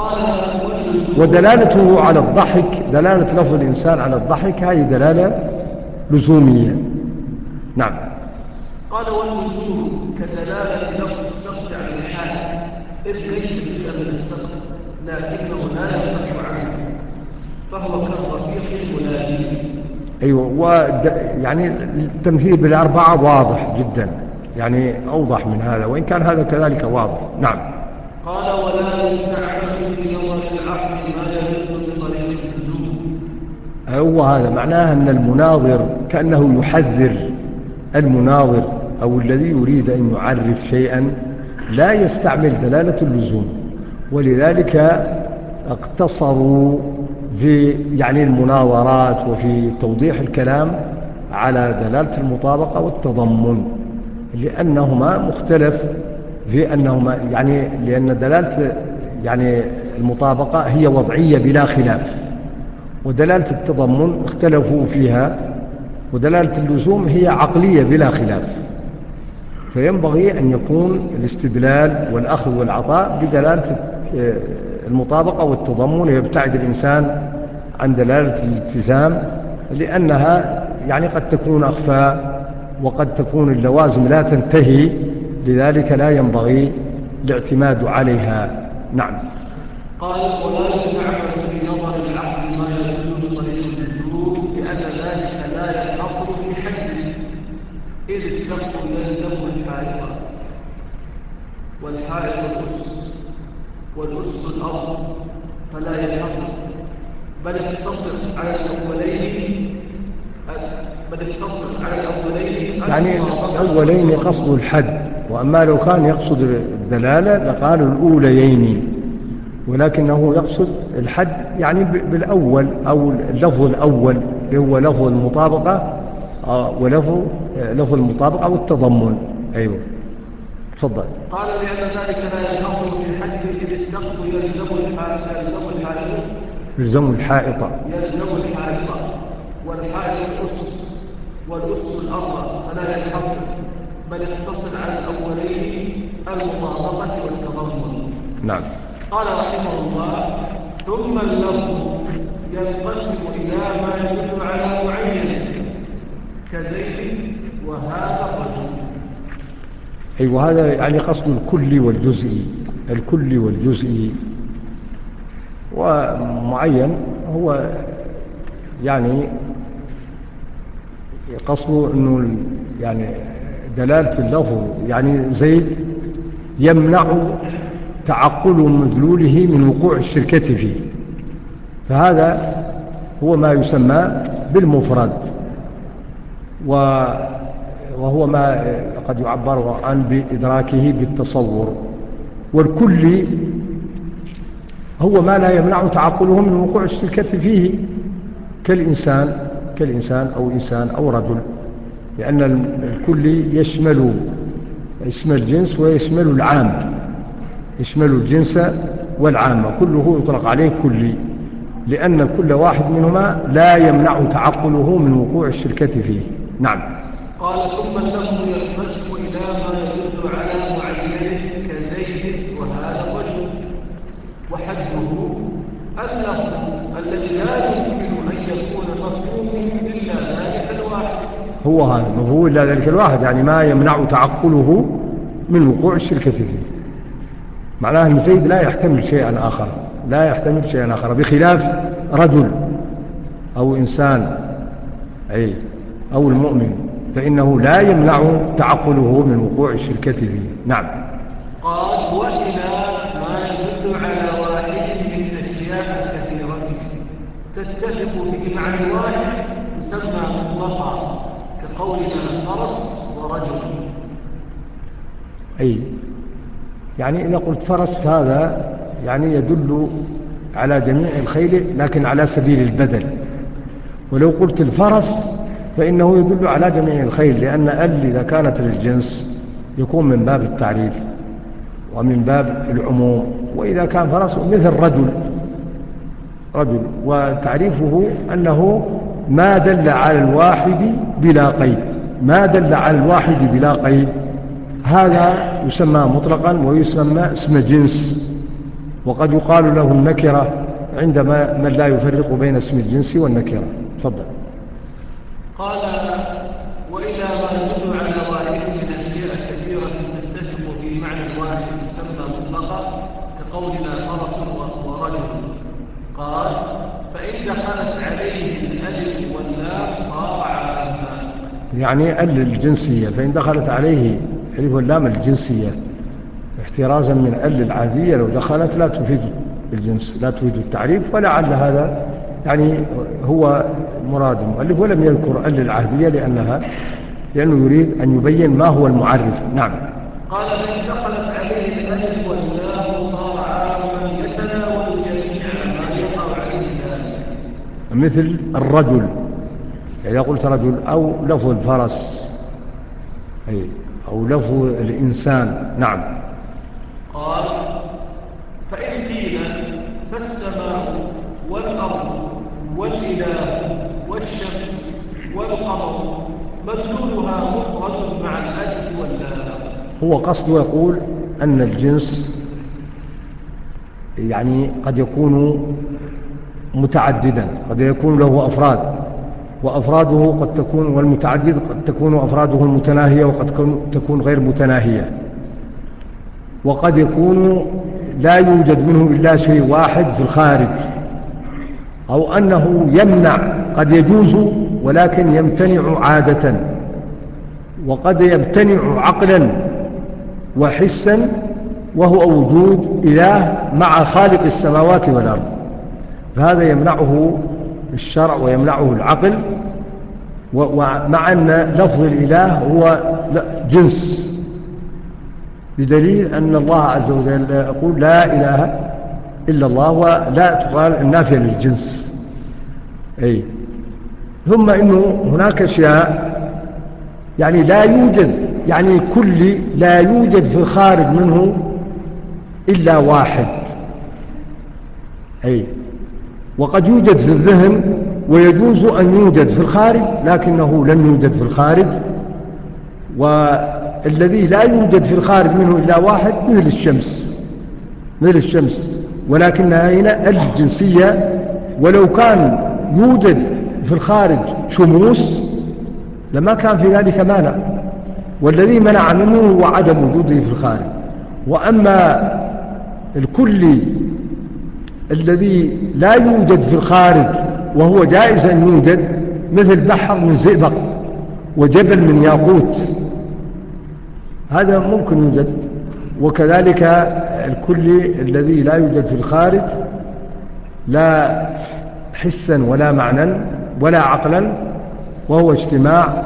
ودلالته على الضحك، دلالة لفظ الإنسان على الضحك هذه دلالة لزومية. نعم. قال واللزوم كدلالة لفظ السقف على الحال، إذ ليس بأمر السقف لكنه لا ينقطع عنه، فهو كالرفيق الملازم. أيوة، يعني التمثيل بالأربعة واضح جدا، يعني أوضح من هذا، وإن كان هذا كذلك واضح. نعم. قال ولا يستعمل في نظر العقل ما يدل بطريق اللزوم. هو هذا معناه أن المناظر كأنه يحذر المناظر أو الذي يريد أن يعرف شيئا لا يستعمل دلالة اللزوم، ولذلك اقتصروا في يعني المناظرات وفي توضيح الكلام على دلالة المطابقة والتضمن، لأنهما مختلف في أنهما يعني لأن دلالة يعني المطابقة هي وضعية بلا خلاف، ودلالة التضمن اختلفوا فيها، ودلالة اللزوم هي عقلية بلا خلاف. فينبغي أن يكون الاستدلال والأخذ والعطاء بدلالة المطابقة والتضمن، يبتعد الإنسان عن دلالة الالتزام، لأنها يعني قد تكون أخفى وقد تكون اللوازم لا تنتهي، لذلك لا ينبغي الاعتماد عليها. نعم. قال ولا يستعمل في نظر العقل ما يدل بطريق اللزوم، لأن ذلك لا ينحصر في حده، إذ السقف يلزم الحائط، والحائط الأس، والأس الأرض، فلا ينحصر، بل اقتصر على الأولين يعني الأولين قصد الحد، وأما لو كان يقصد الدلالة لقالوا الأوليين، ولكنه يقصد الحد يعني بالأول أو اللفظ الأول اللي هو لفظ المطابقة لفظ المطابقة والتضمن. أيوه تفضل. قال لأن ذلك لا ينحصر في حد، إذ السقف يلزم الحائط والحائط الأس، والأس الأرض، فلا ينحصر، بل اقتصر على الأولين المطابقة والتضمن. نعم. قال رحمه الله ثم اللفظ ينقسم إلى ما يدل على معين كزيد وهذا الرجل. أيوة، هذا يعني قصد الكل والجزئي. الكل والجزئي ومعين هو يعني قصده أنه يعني دلالة اللفظ يعني زيد يمنع تعقل مدلوله من وقوع الشركة فيه، فهذا هو ما يسمى بالمفرد، وهو ما قد يعبر عن بإدراكه بالتصور. والكل هو ما لا يمنع تعقله من وقوع الشركة فيه، كالإنسان أو إنسان أو رجل. لأن الكلي يشمل اسم الجنس ويشمل العام، يشمل الجنس والعامة، كله يطلق عليه كلي، لأن كل واحد منهما لا يمنع تعقله من وقوع الشركة فيه. نعم. قال ثم اللفظ ينقسم إلى ما يدل على معينه كزيد وهذا الرجل، وحده اللفظ الذي لا يمكن أن يكون مفهومه إلا ذلك الواحد. هو هذا مفهوم إلا ذلك الواحد، يعني ما يمنع تعقله من وقوع الشركة فيه. معناه أن زيد لا يحتمل شيئا آخر، لا يحتمل شيئا آخر، بخلاف رجل أو إنسان أو المؤمن، فإنه لا يمنع تعقله من وقوع الشركة فيه. نعم. قال وإلى ما يدل على واحد من أشياء كثيرة تتفق في معنى واحد يسمى مطلقا، كقولنا فرس ورجل. يعني إذا قلت فرس فهذا يعني يدل على جميع الخيل لكن على سبيل البدل، ولو قلت الفرس فإنه يدل على جميع الخيل، لأن إذا كانت للجنس يكون من باب التعريف ومن باب العموم، وإذا كان فرس مثل رجل، وتعريفه أنه ما دل على الواحد بلا قيد، ما دل على الواحد بلا قيد، هذا يسمى مطلقا ويسمى اسم جنس، وقد يقال له النكرة عندما من لا يفرق بين اسم الجنس والنكرة. تفضل. قال وإلى ما يدل على واحد من أشياء كثيرة تتفق في معنى واحد يسمى مطلقا، كقولنا فرس ورجل. قال فإن دخلت عليه الألف واللام صار عاما. يعني الجنسية، فإن دخلت عليه الألف واللام الجنسية، احترازا من العادية لو دخلت لا تفيد الجنس، لا تفيد التعريف، ولعل هذا يعني هو مراد المؤلف، ولم يذكر العهدية لأنه يريد أن يبين ما هو المعرف. نعم. قال فإن دخلت عليه الألف واللام صار عاما يتناول جميع ما يقع عليه ذلك، مثل الرجل، إذا قلت رجل، أو لفظ الفرس، أو لفظ الإنسان. نعم. قال فإن قيل فالسماء والأرض والإله والشمس والقمر مدلولها مفرد مع الألف واللام. هو قصده يقول أن الجنس يعني قد يكون متعددا، قد يكون له أفراد، وأفراده قد تكون، والمتعدد قد تكون أفراده متناهية وقد تكون غير متناهية، وقد يكون لا يوجد منه إلا شيء واحد في الخارج، أو أنه يمنع، قد يجوز ولكن يمتنع عادة، وقد يمتنع عقلا وحسا، وهو وجود إله مع خالق السماوات والأرض، فهذا يمنعه الشرع ويمنعه العقل، ومع أن لفظ الإله هو جنس، بدليل أن الله عز وجل يقول لا إله إلا الله، ولا تقال النافية للجنس. ثم إنه هناك أشياء يعني لا يوجد، يعني كل لا يوجد في الخارج منه إلا واحد، وقد يوجد في الذهن ويجوز أن يوجد في الخارج لكنه لم يوجد في الخارج، والذي لا يوجد في الخارج منه إلا واحد مثل الشمس، ولكنها هنا الجنسية، ولو كان يوجد في الخارج شموس لما كان في ذلك مانع، والذي منع منه هو عدم وجوده في الخارج. وأما الكلي الذي لا يوجد في الخارج وهو جائز أن يوجد، مثل بحر من زئبق وجبل من ياقوت، هذا ممكن يوجد. وكذلك الكلي الذي لا يوجد في الخارج لا حسا ولا معنى ولا عقلا، وهو اجتماع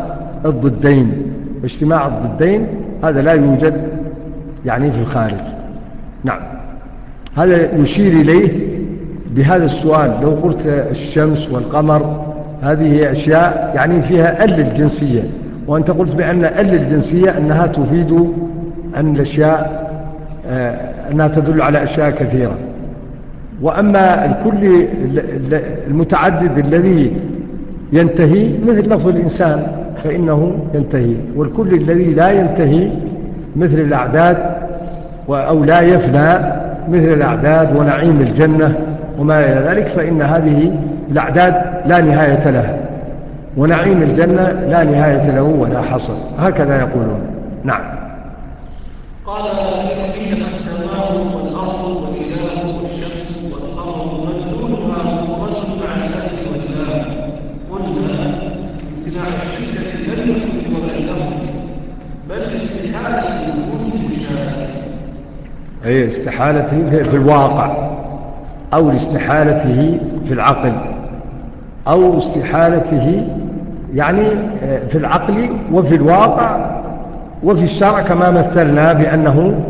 الضدين، هذا لا يوجد يعني في الخارج. نعم. هذا يشير إليه بهذا السؤال، لو قلت الشمس والقمر هذه أشياء يعني فيها الجنسية، وأنت قلت بأن الجنسية أنها تفيد أن الأشياء أنها تدل على أشياء كثيرة. وأما الكل المتعدد الذي ينتهي مثل لفظ الإنسان فإنه ينتهي، والكل الذي لا ينتهي مثل الأعداد أو لا يفنى مثل الأعداد ونعيم الجنة وما إلى ذلك، فإن هذه الأعداد لا نهاية لها، ونعيم الجنة لا نهاية له ولا حصر، هكذا يقولون. نعم. قال فيها السماء والأرض والإله والشمس والقمر مجنونها مفرد مع الأهل والله. قلنا امتناع الشركة لم يكن وبينهم بل استحالة وجود المشاهد. أي استحالته في الواقع، أو لاستحالته في العقل، أو استحالته يعني في العقل وفي الواقع وفي الشرع كما مثلنا بأنه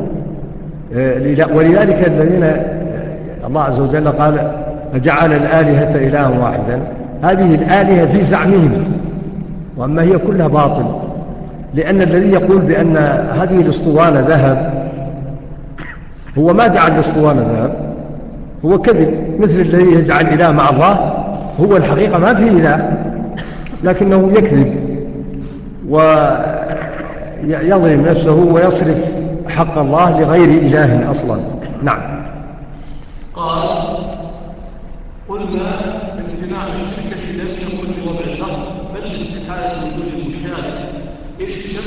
ولذلك الذين الله عز وجل قال فجعل الآلهة إلها واحدا، هذه الآلهة في زعمهم، وأما هي كلها باطل، لأن الذي يقول بأن هذه الأسطوانة ذهب هو ما جعل الأسطوانة ذهب، هو كذب، مثل الذي يجعل إله مع الله، هو الحقيقة ما فيه إله لكنه يكذب ويظلم نفسه ويصرف حق الله لغير إله أصلا. نعم. قال قلنا امتناع الشركة لم يكن لوضع اللفظ بل استحالة وجود المشاهد، إذ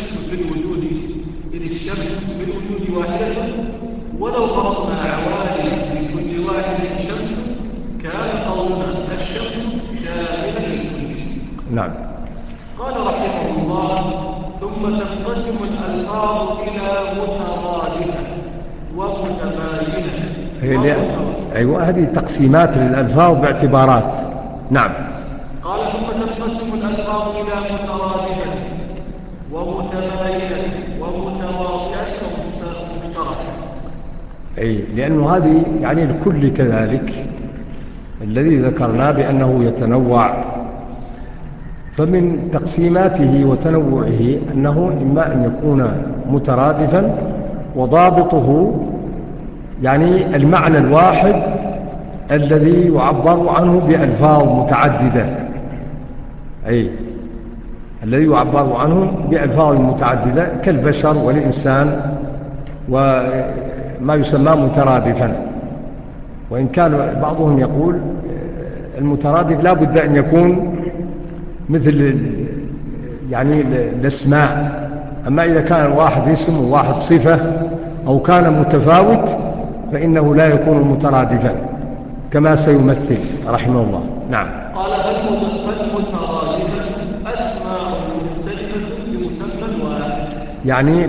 الشمس بالوجود واحدة، ولو فرضنا عوالم لكل واحد شمس كان قولنا الشمس شاملا للكل. نعم. قال رحمه الله ثم تنقسم الألفاظ إلى مترادفة ومتباينة. أيوة، هذه تقسيمات للألفاظ باعتبارات. نعم. قال ثم تنقسم الألفاظ إلى مترادفة ومتباينة ومتواضعة ومشتركة. أي لأنه هذه يعني الكل كذلك الذي ذكرنا بأنه يتنوع، فمن تقسيماته وتنوعه أنه إما أن يكون مترادفا وضابطه يعني المعنى الواحد الذي يعبر عنه بألفاظ متعددة، أي الذي يعبر عنه بألفاظ متعددة كالبشر والإنسان وما يسمى مترادفا. وإن كان بعضهم يقول المترادف لا بد أن يكون مثل يعني الأسماء، أما إذا كان واحد اسم وواحد صفة أو كان متفاوت فإنه لا يكون مترادفا كما سيمثل رحمه الله. نعم. قال فالمترادفة أسماء مختلفة بمسمى واحد، يعني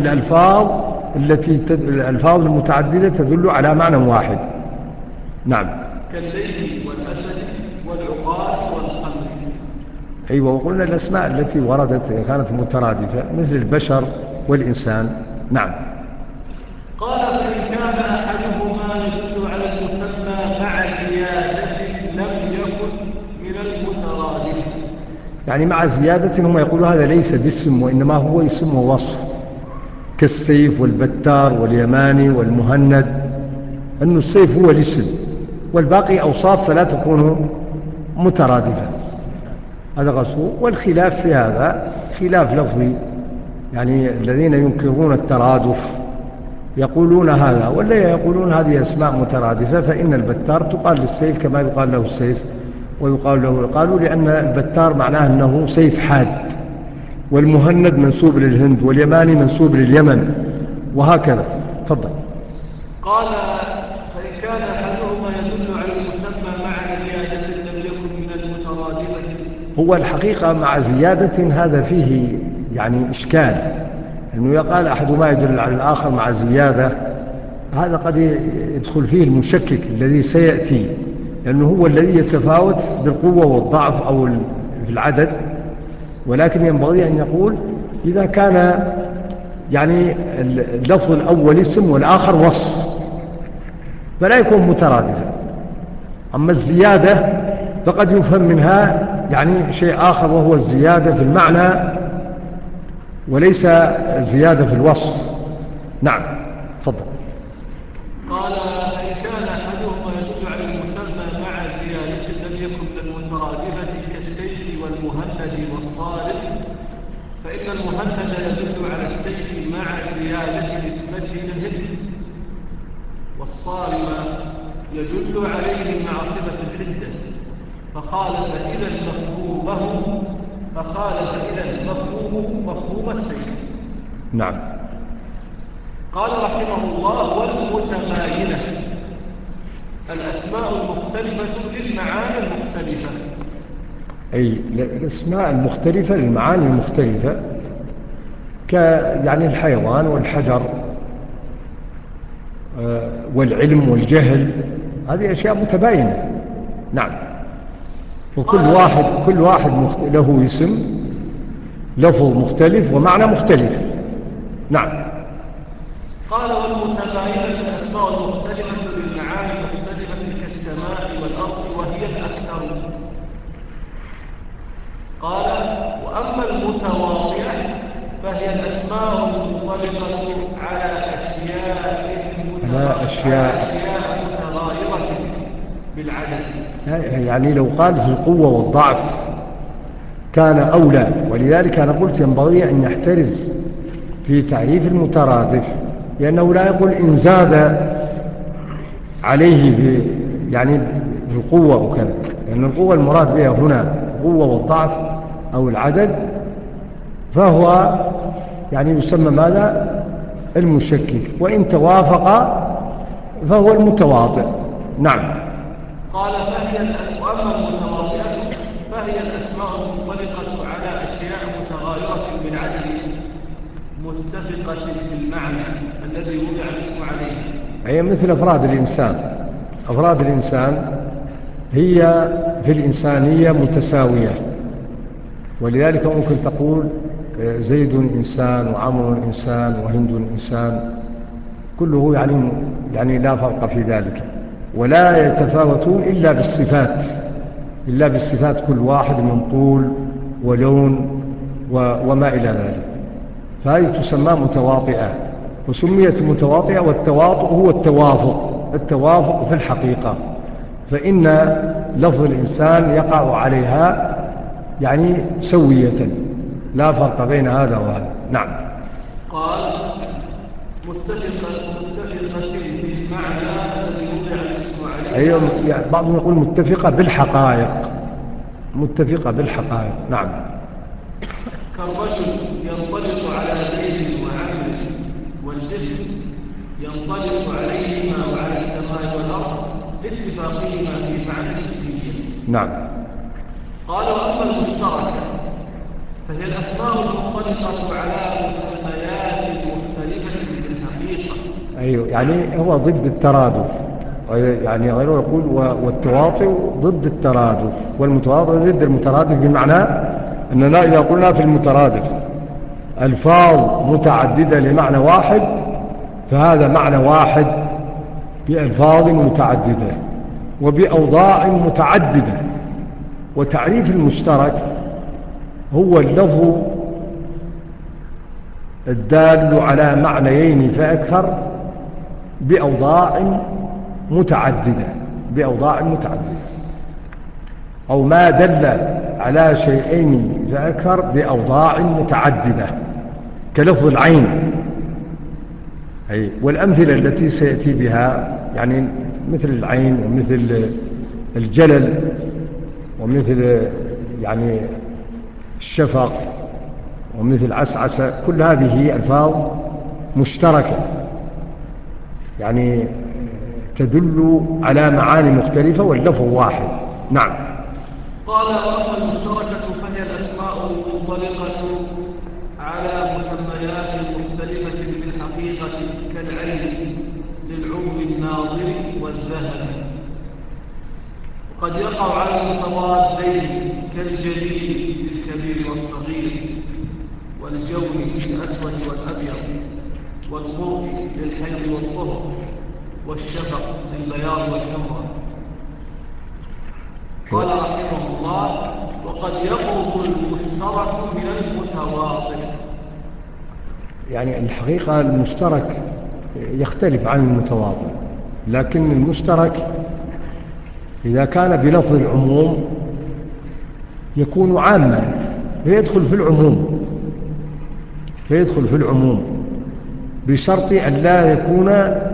الألفاظ المتعددة تدل على معنى واحد. نعم. كالليل والأسد والعقال والخمر. أيوة، وقلنا الأسماء التي وردت كانت مترادفة مثل البشر والإنسان. نعم. قال فإن كان أحدهما يدل على المسمى مع زيادة لم يكن من المترادف. يعني مع زيادة هم يقولوا هذا ليس باسم وإنما هو اسم ووصف، كالسيف والبتار واليماني والمهند، أن السيف هو الاسم والباقي أوصاف فلا تكون مترادفة، هذا غصبه. والخلاف في هذا خلاف لفظي، يعني الذين ينكرون الترادف يقولون هذا ولا يقولون هذه أسماء مترادفة، فإن البتار تقال للسيف كما يقال له السيف ويقال له، قالوا لأن البتار معناه أنه سيف حاد، والمهند منسوب للهند، واليماني منسوب لليمن، وهكذا. تفضل. قال فإن كان أحدهما يدل على المسمى مع زيادة لم يكن من المترادفة. هو الحقيقة مع زيادة هذا فيه يعني إشكال، أنه يقال أحدهما يدل على الآخر مع زيادة، هذا قد يدخل فيه المشكك الذي سيأتي، لأنه هو الذي يتفاوت بالقوة والضعف أو في العدد، ولكن ينبغي أن يقول إذا كان يعني اللفظ الأول اسم والآخر وصف فلا يكون مترادفا. أما الزيادة فقد يفهم منها يعني شيء آخر، وهو الزيادة في المعنى وليس زيادة في الوصف. نعم، تفضل. قال إن كان أحدهما يدل على المسمى مع زيادة لم يكن كالمترادفة كالسيف والمهند والصارم، فإن المهند يدل على السيف مع زيادة نسبته للهند، والصارم يدل عليه مع صفة الحدة، فخالف إذا مفهومه مفهوم السيف. نعم. قال رحمه الله: والمتباينة الأسماء المختلفة للمعاني المختلفة. أي الأسماء المختلفة للمعاني المختلفة، يعني الحيوان والحجر والعلم والجهل، هذه أشياء متباينة. نعم. وكل واحد له اسم، لفظ مختلف ومعنى مختلف. نعم. قال: والمتباينة الأسماء المختلفة للمعاني المختلفة كالسماء والأرض وهي الأكثر. قال: وأما المتواضعة فهي الأسماء المنطبقة على أشياء متغايرة بالعدد. يعني لو قال في القوة والضعف كان أولى، ولذلك أنا قلت ينبغي أن يحترز في تعريف المترادف، لأنه لا يقول إن زاد عليه يعني بالقوة وكذا، لأن القوة المراد بها هنا القوة والضعف أو العدد، فهو يعني يسمى ماذا؟ المشكك. وإن توافق فهو المتواطئ. نعم. قال: وأما المتواطئة فهي الأسماء المنطبقة على أشياء متغايرة بالعدد متفقة في المعنى الذي وضع الاسم عليه. هي مثل أفراد الإنسان هي في الإنسانية متساوية، ولذلك ممكن تقول زيد إنسان وعمر إنسان وهند إنسان، كله يعني لا فرق في ذلك، ولا يتفاوتون إلا بالصفات كل واحد من طول ولون وما إلى ذلك، فهذه تسمى متواطئة، وسميت متواطئة. والتواطؤ هو التوافق في الحقيقة، فإن لفظ الإنسان يقع عليها يعني سوية، لا فرق بين هذا وهذا. نعم. قال: متفقة بالمعنى الذي وضع الاسم عليه. أيوة، يعني بعضهم يقول متفقة بالحقائق. نعم. كالرجل ينطلق على زيد وعمر، والجسم ينطلق عليهما وعلى السماء والأرض لاتفاقهما في معنى الجسمية. نعم. قال: وأما المشتركة فهي الأسماء المنطلقة على مسميات مختلفة بالحقيقة. أيوة، يعني هو ضد الترادف، يعني غيره يقول والتواطؤ ضد الترادف، والمتواطئ ضد المترادف، بمعنى أننا إذا قلنا في المترادف ألفاظ متعددة لمعنى واحد، فهذا معنى واحد بألفاظ متعددة وبأوضاع متعددة. وتعريف المشترك هو اللفظ الدال على معنيين فأكثر بأوضاع متعددة، أو ما دل على شيئين فأكثر بأوضاع متعددة، كلفظ العين. والأمثلة التي سيأتي بها يعني مثل العين ومثل الجلل ومثل يعني الشفق ومثل عسعسة، كل هذه ألفاظ مشتركة يعني تدل على معاني مختلفة واللفظ واحد. نعم. قال: وأما المشتركة فهي الأسماء المنطلقة على مسميات مختلفة بالحقيقة كالعلم للعضو الناظر والذهب، وقد يقع على المتضادين كالجليل للكبير والصغير، والجون للأسود والأبيض، والقرء للحيض والطهر، والشفق للبياض والحمرة. قال رحمه الله: وقد يقرب المشترك من المتواطئ. يعني الحقيقة المشترك يختلف عن المتواطئ، لكن المشترك إذا كان بلفظ العموم يكون عاما فيدخل في العموم بشرط أن لا يكون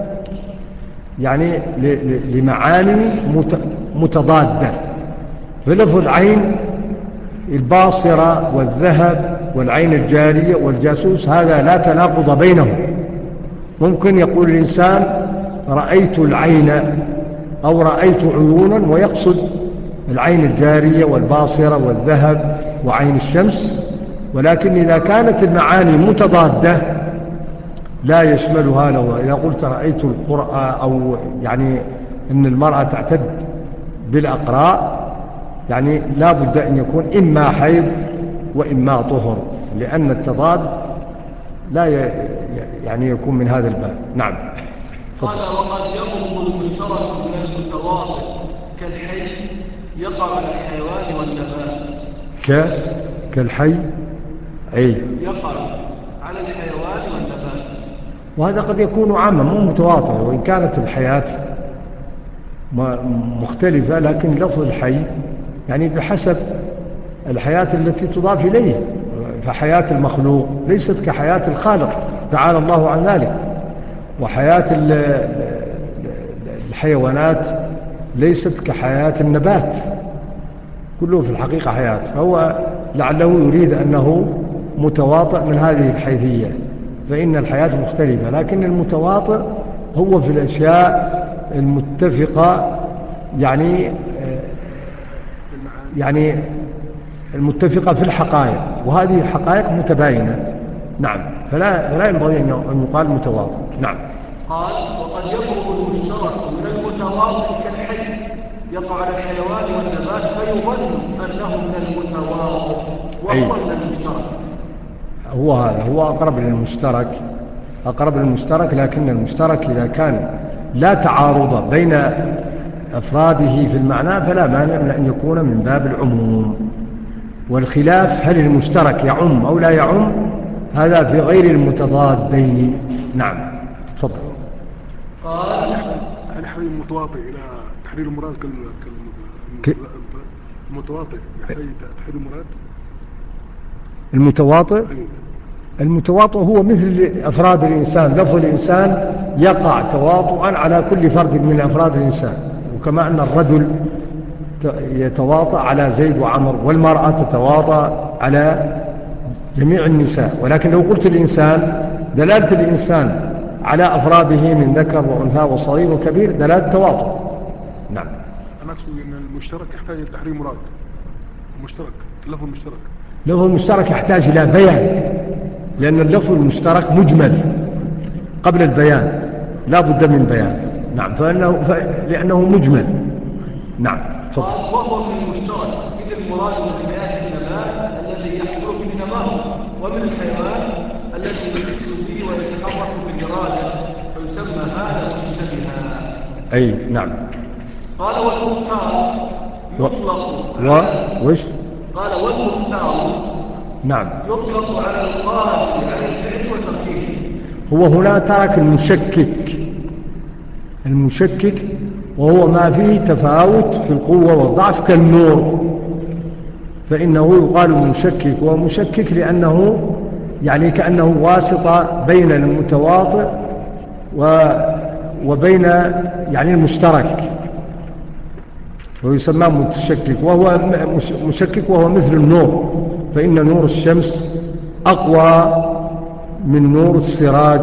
يعني لمعاني متضادة. فلفظ العين الباصرة والذهب والعين الجارية والجاسوس هذا لا تناقض بينهم. ممكن يقول الإنسان رأيت العين أو رأيت عيونا ويقصد العين الجارية والباصرة والذهب وعين الشمس، ولكن إذا كانت المعاني متضادة لا يشملها له. إذا قلت رأيت القرأة أو يعني أن المرأة تعتد بالأقراء يعني لا بد أن يكون إما حيض وإما طهر، لأن التضاد لا يعني يكون من هذا الباب. نعم. قال وقد يقوم المشترك من المتواطئ كالحي يقع على الحيوان والنبات. كالحي أي يقع على الحيوان والنبات، وهذا قد يكون عاما مو متواطئ، وإن كانت الحياة مختلفة، لكن لفظ الحي يعني بحسب الحياة التي تضاف إليه. فحياة المخلوق ليست كحياة الخالق تعالى الله عن ذلك، وحياة الحيوانات ليست كحياة النبات، كله في الحقيقة حياة. فهو لعله يريد أنه متواطئ من هذه الحيثية، فإن الحياة مختلفة، لكن المتواطئ هو في الأشياء المتفقة يعني المتفقة في الحقائق، وهذه الحقائق متباينة. نعم. فلا ينبغي أن يقال متواطئ. نعم. قال وقد يخرج المشترك من المتواطئ كالحي يقع على الحيوان والنبات فيظن أنه من المتواطئ وهو من المشترك. هو أقرب للمشترك، لكن المشترك إذا كان لا تعارض بين أفراده في المعنى فلا مانع من أن يكون من باب العموم. والخلاف هل المشترك يعم أو لا يعم هذا في غير المتضادين. نعم. تفضل. قال هل يحتاج المتواطئ إلى تحرير المراد المتواطئ يحتاج تحرير المراد؟ المتواطئ هو مثل أفراد الإنسان. لفظ الإنسان يقع تواطؤا على كل فرد من أفراد الإنسان، وكما أن الرجل يتواطأ على زيد وعمر، والمرأة تتواطأ على جميع النساء. ولكن لو قلت الإنسان دلالة الإنسان على أفراده من ذكر وأنثى وصغير وكبير دلالة تواطؤ. نعم. أنا أقصد أن المشترك يحتاج تحرير مراد. لفظ المشترك يحتاج إلى بيان، لأن اللفظ المشترك مجمل قبل البيان، لا بد من بيان. نعم. لأنه مجمل. نعم. قال وهو من المشترك إذ المراد من حياة النبات الذي يحصل به نماه، ومن الحيوان الذي يحس به ويتحرك بالإرادة، فيسمى هذا مشتبها. أي نعم. قال والمختار يطلق وش؟ قال والمختار نعم يطلق على القادر على الفعل وتركه. هو هنا ترك المشكك وهو ما فيه تفاوت في القوة والضعف كالنور، فإنه يقال مشكك ومشكك لأنه يعني كأنه واسطة بين المتواطئ وبين يعني المشترك، ويسمى متشكك. وهو مشكك وهو مثل النور، فإن نور الشمس أقوى من نور السراج،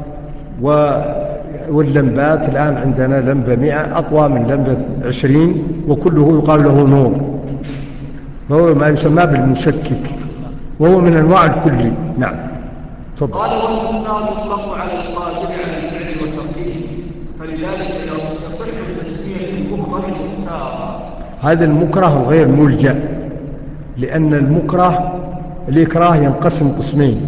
واللمبات الآن عندنا لمبة 100 أقوى من لمبة 20، وكله يقال له نور، فهو ما يسمى بالمشكك، وهو من أنواع الكلي. نعم. قال والمختار يطلق على القادر على الفعل وتركه، فلذلك يصح تسمية المكره مختارا. هذا المكره غير ملجأ، لأن الإكراه ينقسم قسمين: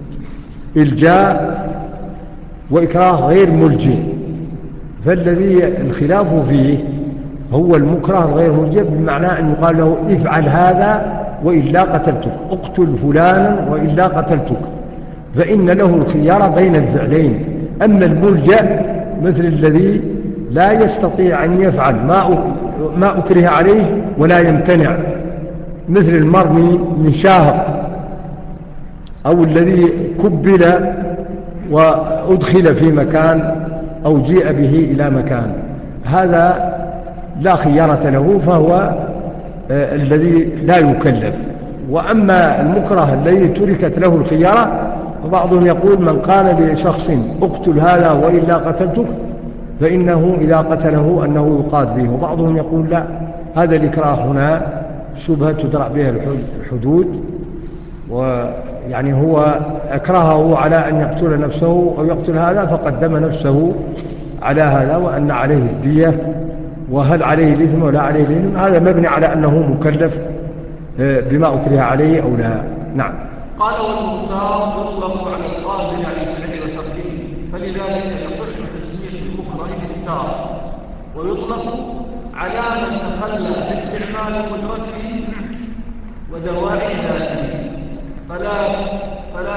إلجاء وإكراه غير ملجئ. فالذي الخلاف فيه هو المكره الغير ملجئ، بمعنى أن يقال له افعل هذا وإلا قتلتك، اقتل فلانا وإلا قتلتك. فإن له الخيار بين الفعلين. أما الملجأ مثل الذي لا يستطيع أن يفعل ما أكره عليه ولا يمتنع، مثل المرمي من شاهق، أو الذي كبل وأدخل في مكان أو جيء به إلى مكان، هذا لا خيارة له، فهو الذي لا يكلف. وأما المكره الذي تركت له الخيارة، فبعضهم يقول من قال لشخص اقتل هذا وإلا قتلتك، فإنه إذا قتله أنه يقاد به. وبعضهم يقول لا، هذا الإكراه هنا شبهة تدرع بها الحدود، ويعني هو أكرهه على أن يقتل نفسه أو يقتل هذا، فقدم نفسه على هذا، وأن عليه الدية، وهل عليه الإثم ولا عليه الإثم، هذا مبني على أنه مكلف بما أكره عليه أو لا. نعم. قال والمختار يطلق على القادر على الفعل وتركه، فلذلك يصح تسمية المكره مختار، ويطلق على من تخلى باستعمال قدرته ودواعي ذاته، فلا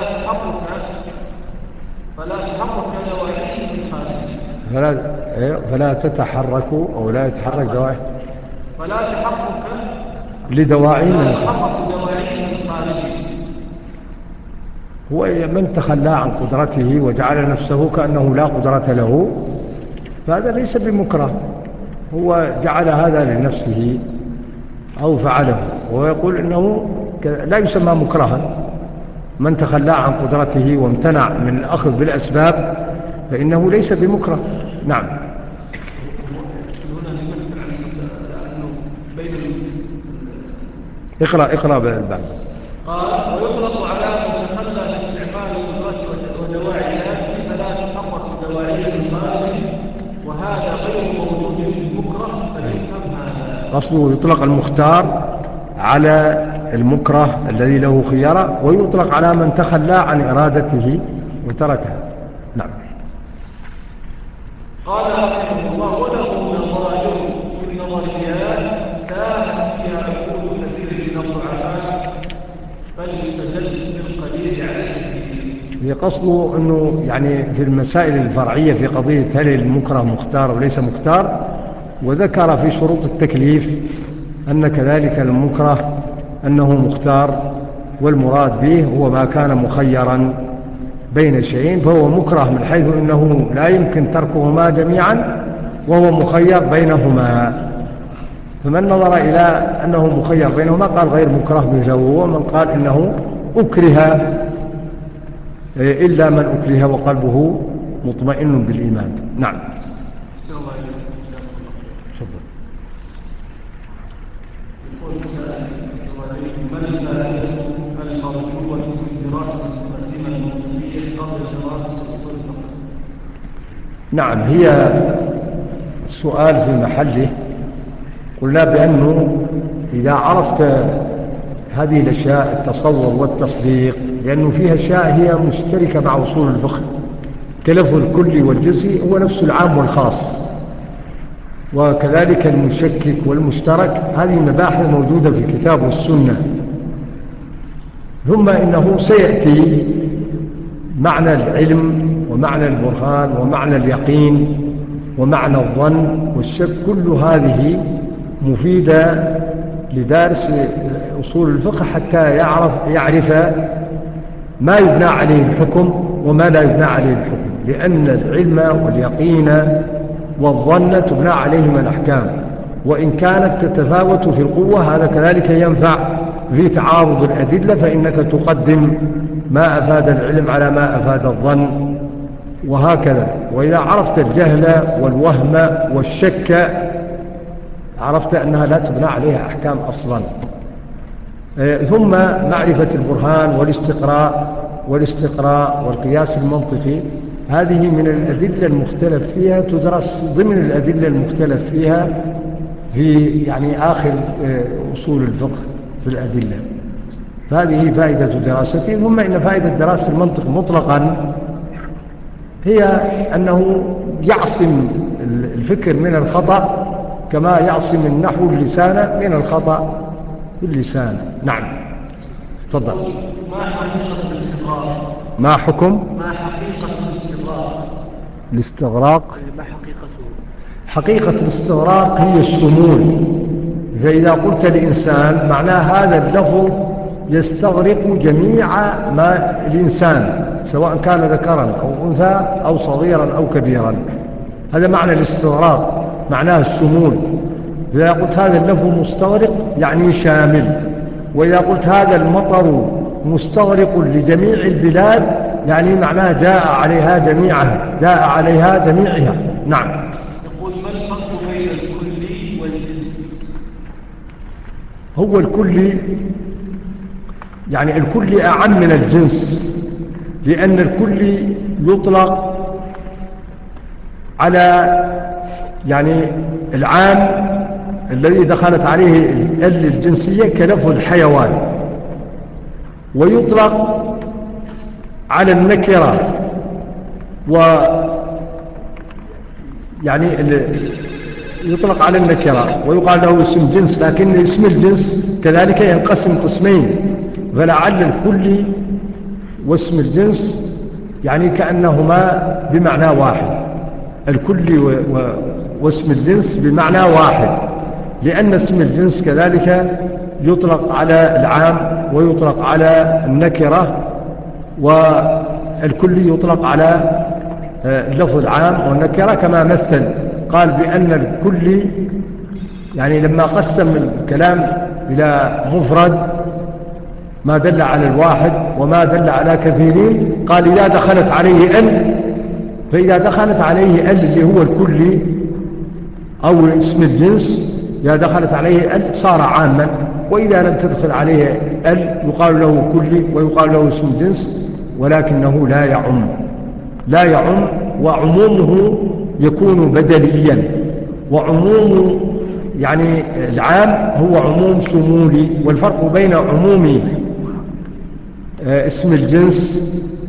تحرك دواعيه من خارجه، فلا تتحرك أو لا يتحرك دواعي، فلا تحرك لدواعي من خارجه. هو من تخلى عن قدرته وجعل نفسه كأنه لا قدرة له، فهذا ليس بمكره، هو جعل هذا لنفسه أو فعله، ويقول إنه لا يسمى مكرها. من تخلى عن قدرته وامتنع من الأخذ بالأسباب فإنه ليس بمكره. نعم. اقرأ بالبعض. قال ويطلق على من تخلى باستعمال قدرته ودواعي ذاته، فلا تحرك دواعيه من خارجه، وهذا غير موجود في المكره، فيفهم هذا. أصله يطلق المختار على المكره الذي له خيار، ويطلق على من تخلى عن إرادته وتركها. نعم. قال رحمه الله وله نظائر من نظريات تاهت فيها عقول كثير من الضعفاء، فليستدل بالقليل على الكثير. قصده أنه يعني في المسائل الفرعية في قضية هل المكره مختار وليس مختار، وذكر في شروط التكليف أن كذلك المكره أنه مختار، والمراد به هو ما كان مخيرا بين شيئين، فهو مكره من حيث أنه لا يمكن تركهما جميعا، وهو مخير بينهما. فمن نظر إلى أنه مخير بينهما قال غير مكره مثله، ومن قال إنه أكره إلا من أكره وقلبه مطمئن بالإيمان. نعم. نعم، هي سؤال في محله. قلنا بأنه إذا عرفت هذه الأشياء التصور والتصديق، لأنه فيها أشياء هي مشتركة مع أصول الفقه كلفظ الكلي والجزئي هو نفس العام والخاص، وكذلك المشكك والمشترك، هذه مباحث موجودة في الكتاب والسنة. ثم إنه سيأتي معنى العلم ومعنى البرهان ومعنى اليقين ومعنى الظن والشك، كل هذه مفيدة لدارس أصول الفقه حتى يعرف ما يبنى عليه الحكم وما لا يبنى عليه الحكم، لأن العلم واليقين والظن تبنى عليهما الأحكام، وإن كانت تتفاوت في القوة هذا كذلك ينفع في تعارض الأدلة، فإنك تقدم ما أفاد العلم على ما أفاد الظن، وهكذا. وإذا عرفت الجهل والوهم والشك عرفت أنها لا تبنى عليها أحكام أصلا. ثم معرفة البرهان والاستقراء والقياس المنطقي، هذه من الأدلة المختلف فيها، تدرس ضمن الأدلة المختلف فيها في يعني آخر أصول الفقه في الأدلة، فهذه فائدة دراسته. ثم إن فائدة دراسة المنطق مطلقا هي أنه يعصم الفكر من الخطأ كما يعصم النحو اللسان من الخطأ في اللسان. نعم. تفضل. ما حقيقة الاستغراق؟ ما حكم؟ ما حقيقة الاستغراق؟ الاستغراق. ما حقيقته؟ حقيقة الاستغراق هي الشمول. فإذا قلت الإنسان معناه هذا اللفظ يستغرق جميع ما الإنسان، سواء كان ذكرا أو أنثى أو صغيرا أو كبيرا. هذا معنى الاستغراق، معناه الشمول. إذا قلت هذا اللفظ مستغرق يعني شامل، وإذا قلت هذا المطر مستغرق لجميع البلاد يعني معناه جاء عليها جميعها، جاء عليها جميعها. نعم. يقول ما الفرق بين الكلي والجنس؟ هو الكلي يعني الكلي أعم من الجنس، لأن الكلي يطلق على يعني العام الذي دخلت عليه ال الجنسية كلفظ الحيوان، ويطلق على النكرة، يعني يطلق على النكرة ويقال له اسم جنس، لكن اسم الجنس كذلك ينقسم قسمين، فلعل الكل واسم الجنس يعني كأنهما بمعنى واحد. الكل واسم الجنس بمعنى واحد، لأن اسم الجنس كذلك يطلق على العام ويطلق على النكرة، والكل يطلق على اللفظ العام والنكرة، كما مثل قال بأن الكل يعني لما قسم الكلام إلى مفرد ما دل على الواحد وما دل على كثيرين، قال إذا دخلت عليه ال، فإذا دخلت عليه ال اللي هو الكل أو اسم الجنس، إذا دخلت عليه ال صار عاما، وإذا لم تدخل عليه ال يقال له كلي ويقال له اسم جنس، ولكنه لا يعم، وعمومه يكون بدليا، وعموم يعني العام هو عموم شمولي. والفرق بين عموم اسم الجنس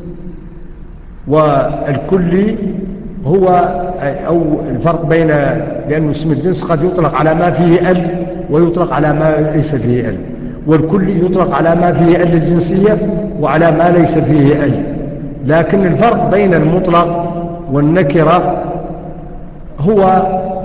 والكلي هو أو الفرق بين، لأن اسم الجنس قد يطلق على ما فيه ال ويطلق على ما ليس فيه ال، والكلي يطلق على ما فيه ال الجنسية وعلى ما ليس فيه ال. لكن الفرق بين المطلق والنكرة هو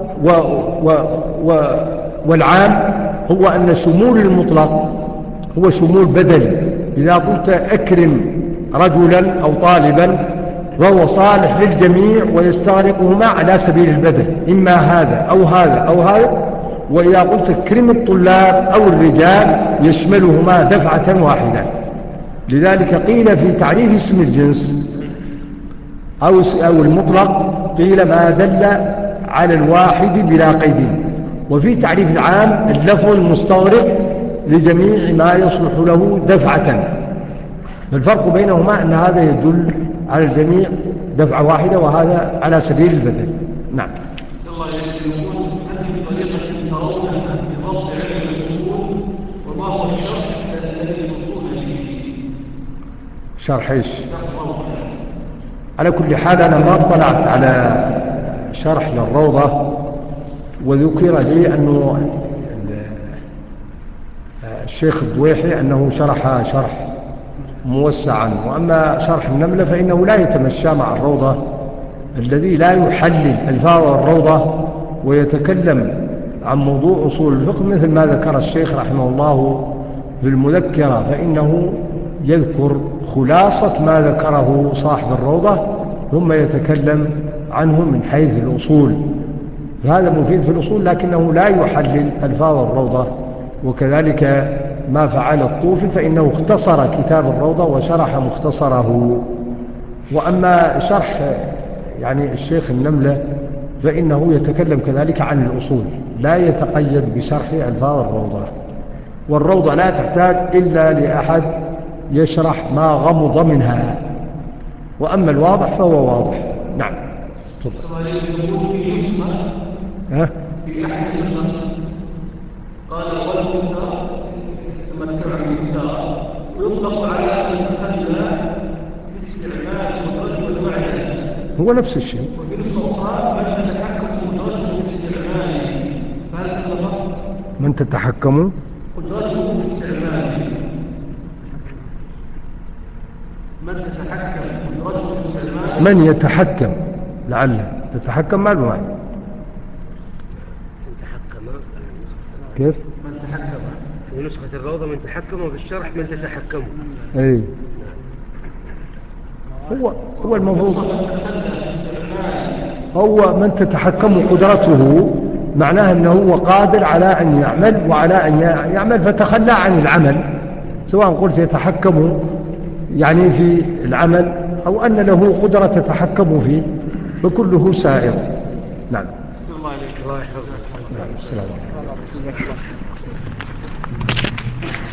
والعام هو أن شمول المطلق هو شمول بدل. إذا قلت أكرم رجلا أو طالبا وهو صالح للجميع ويستغرقهما على سبيل البدل، إما هذا أو هذا أو هذا. وإذا قلت اكرم الطلاب أو الرجال يشملهما دفعة واحدة. لذلك قيل في تعريف اسم الجنس أو المطلق قيل ما دل على الواحد بلا قيد، وفي تعريف العام اللفظ المستغرق لجميع ما يصلح له دفعة. فالفرق بينهما أن هذا يدل على الجميع دفعة واحدة وهذا على سبيل البدل. نعم. الله يقول هذه طريقة ترونها بضبط علم الأصول، وما هو الشرح الذي يطلقون فيه؟ شرح ايش؟ على كل حال أنا ما اطلعت على شرح للروضة، وذكر لي أنه الشيخ الدويحي أنه شرح موسعا، وأما شرح النملة فإنه لا يتمشى مع الروضة، الذي لا يحلل ألفاظ الروضة ويتكلم عن موضوع أصول الفقه مثل ما ذكر الشيخ رحمه الله في المذكرة، فإنه يذكر خلاصة ما ذكره صاحب الروضة ثم يتكلم عنه من حيث الأصول، فهذا مفيد في الأصول لكنه لا يحلل ألفاظ الروضة. وكذلك ما فعل الطوفي فإنه اختصر كتاب الروضة وشرح مختصره. وأما شرح يعني الشيخ النملة فإنه يتكلم كذلك عن الأصول، لا يتقيد بشرح ألفاظ الروضة، والروضة لا تحتاج إلا لأحد يشرح ما غمض منها، وأما الواضح فهو واضح. نعم. في أحد النسخ قال والمفترى ثم تبع المفترى ويطلق على المخلى باستعمال الرجل والمعنى، هو نفس الشيء. وفي نسخة أخرى من تتحكم قدرته باستعماله، فهل من تتحكم قدرته باستعماله؟ من يتحكم، لعل تتحكم مع المعنى. من تحكم. كيف؟ من تحكم في نسخة الروضة من تحكم، وفي الشرح من تتحكمه. اي هو المفروض هو من تتحكم قدرته، معناه أنه هو قادر على أن يعمل وعلى أن يعمل فتخلى عن العمل، سواء قلت يتحكم يعني في العمل أو أن له قدرة تتحكم فيه، فكله سائر. نعم. الله عليك. الله يحفظك. نعم. السلام عليكم.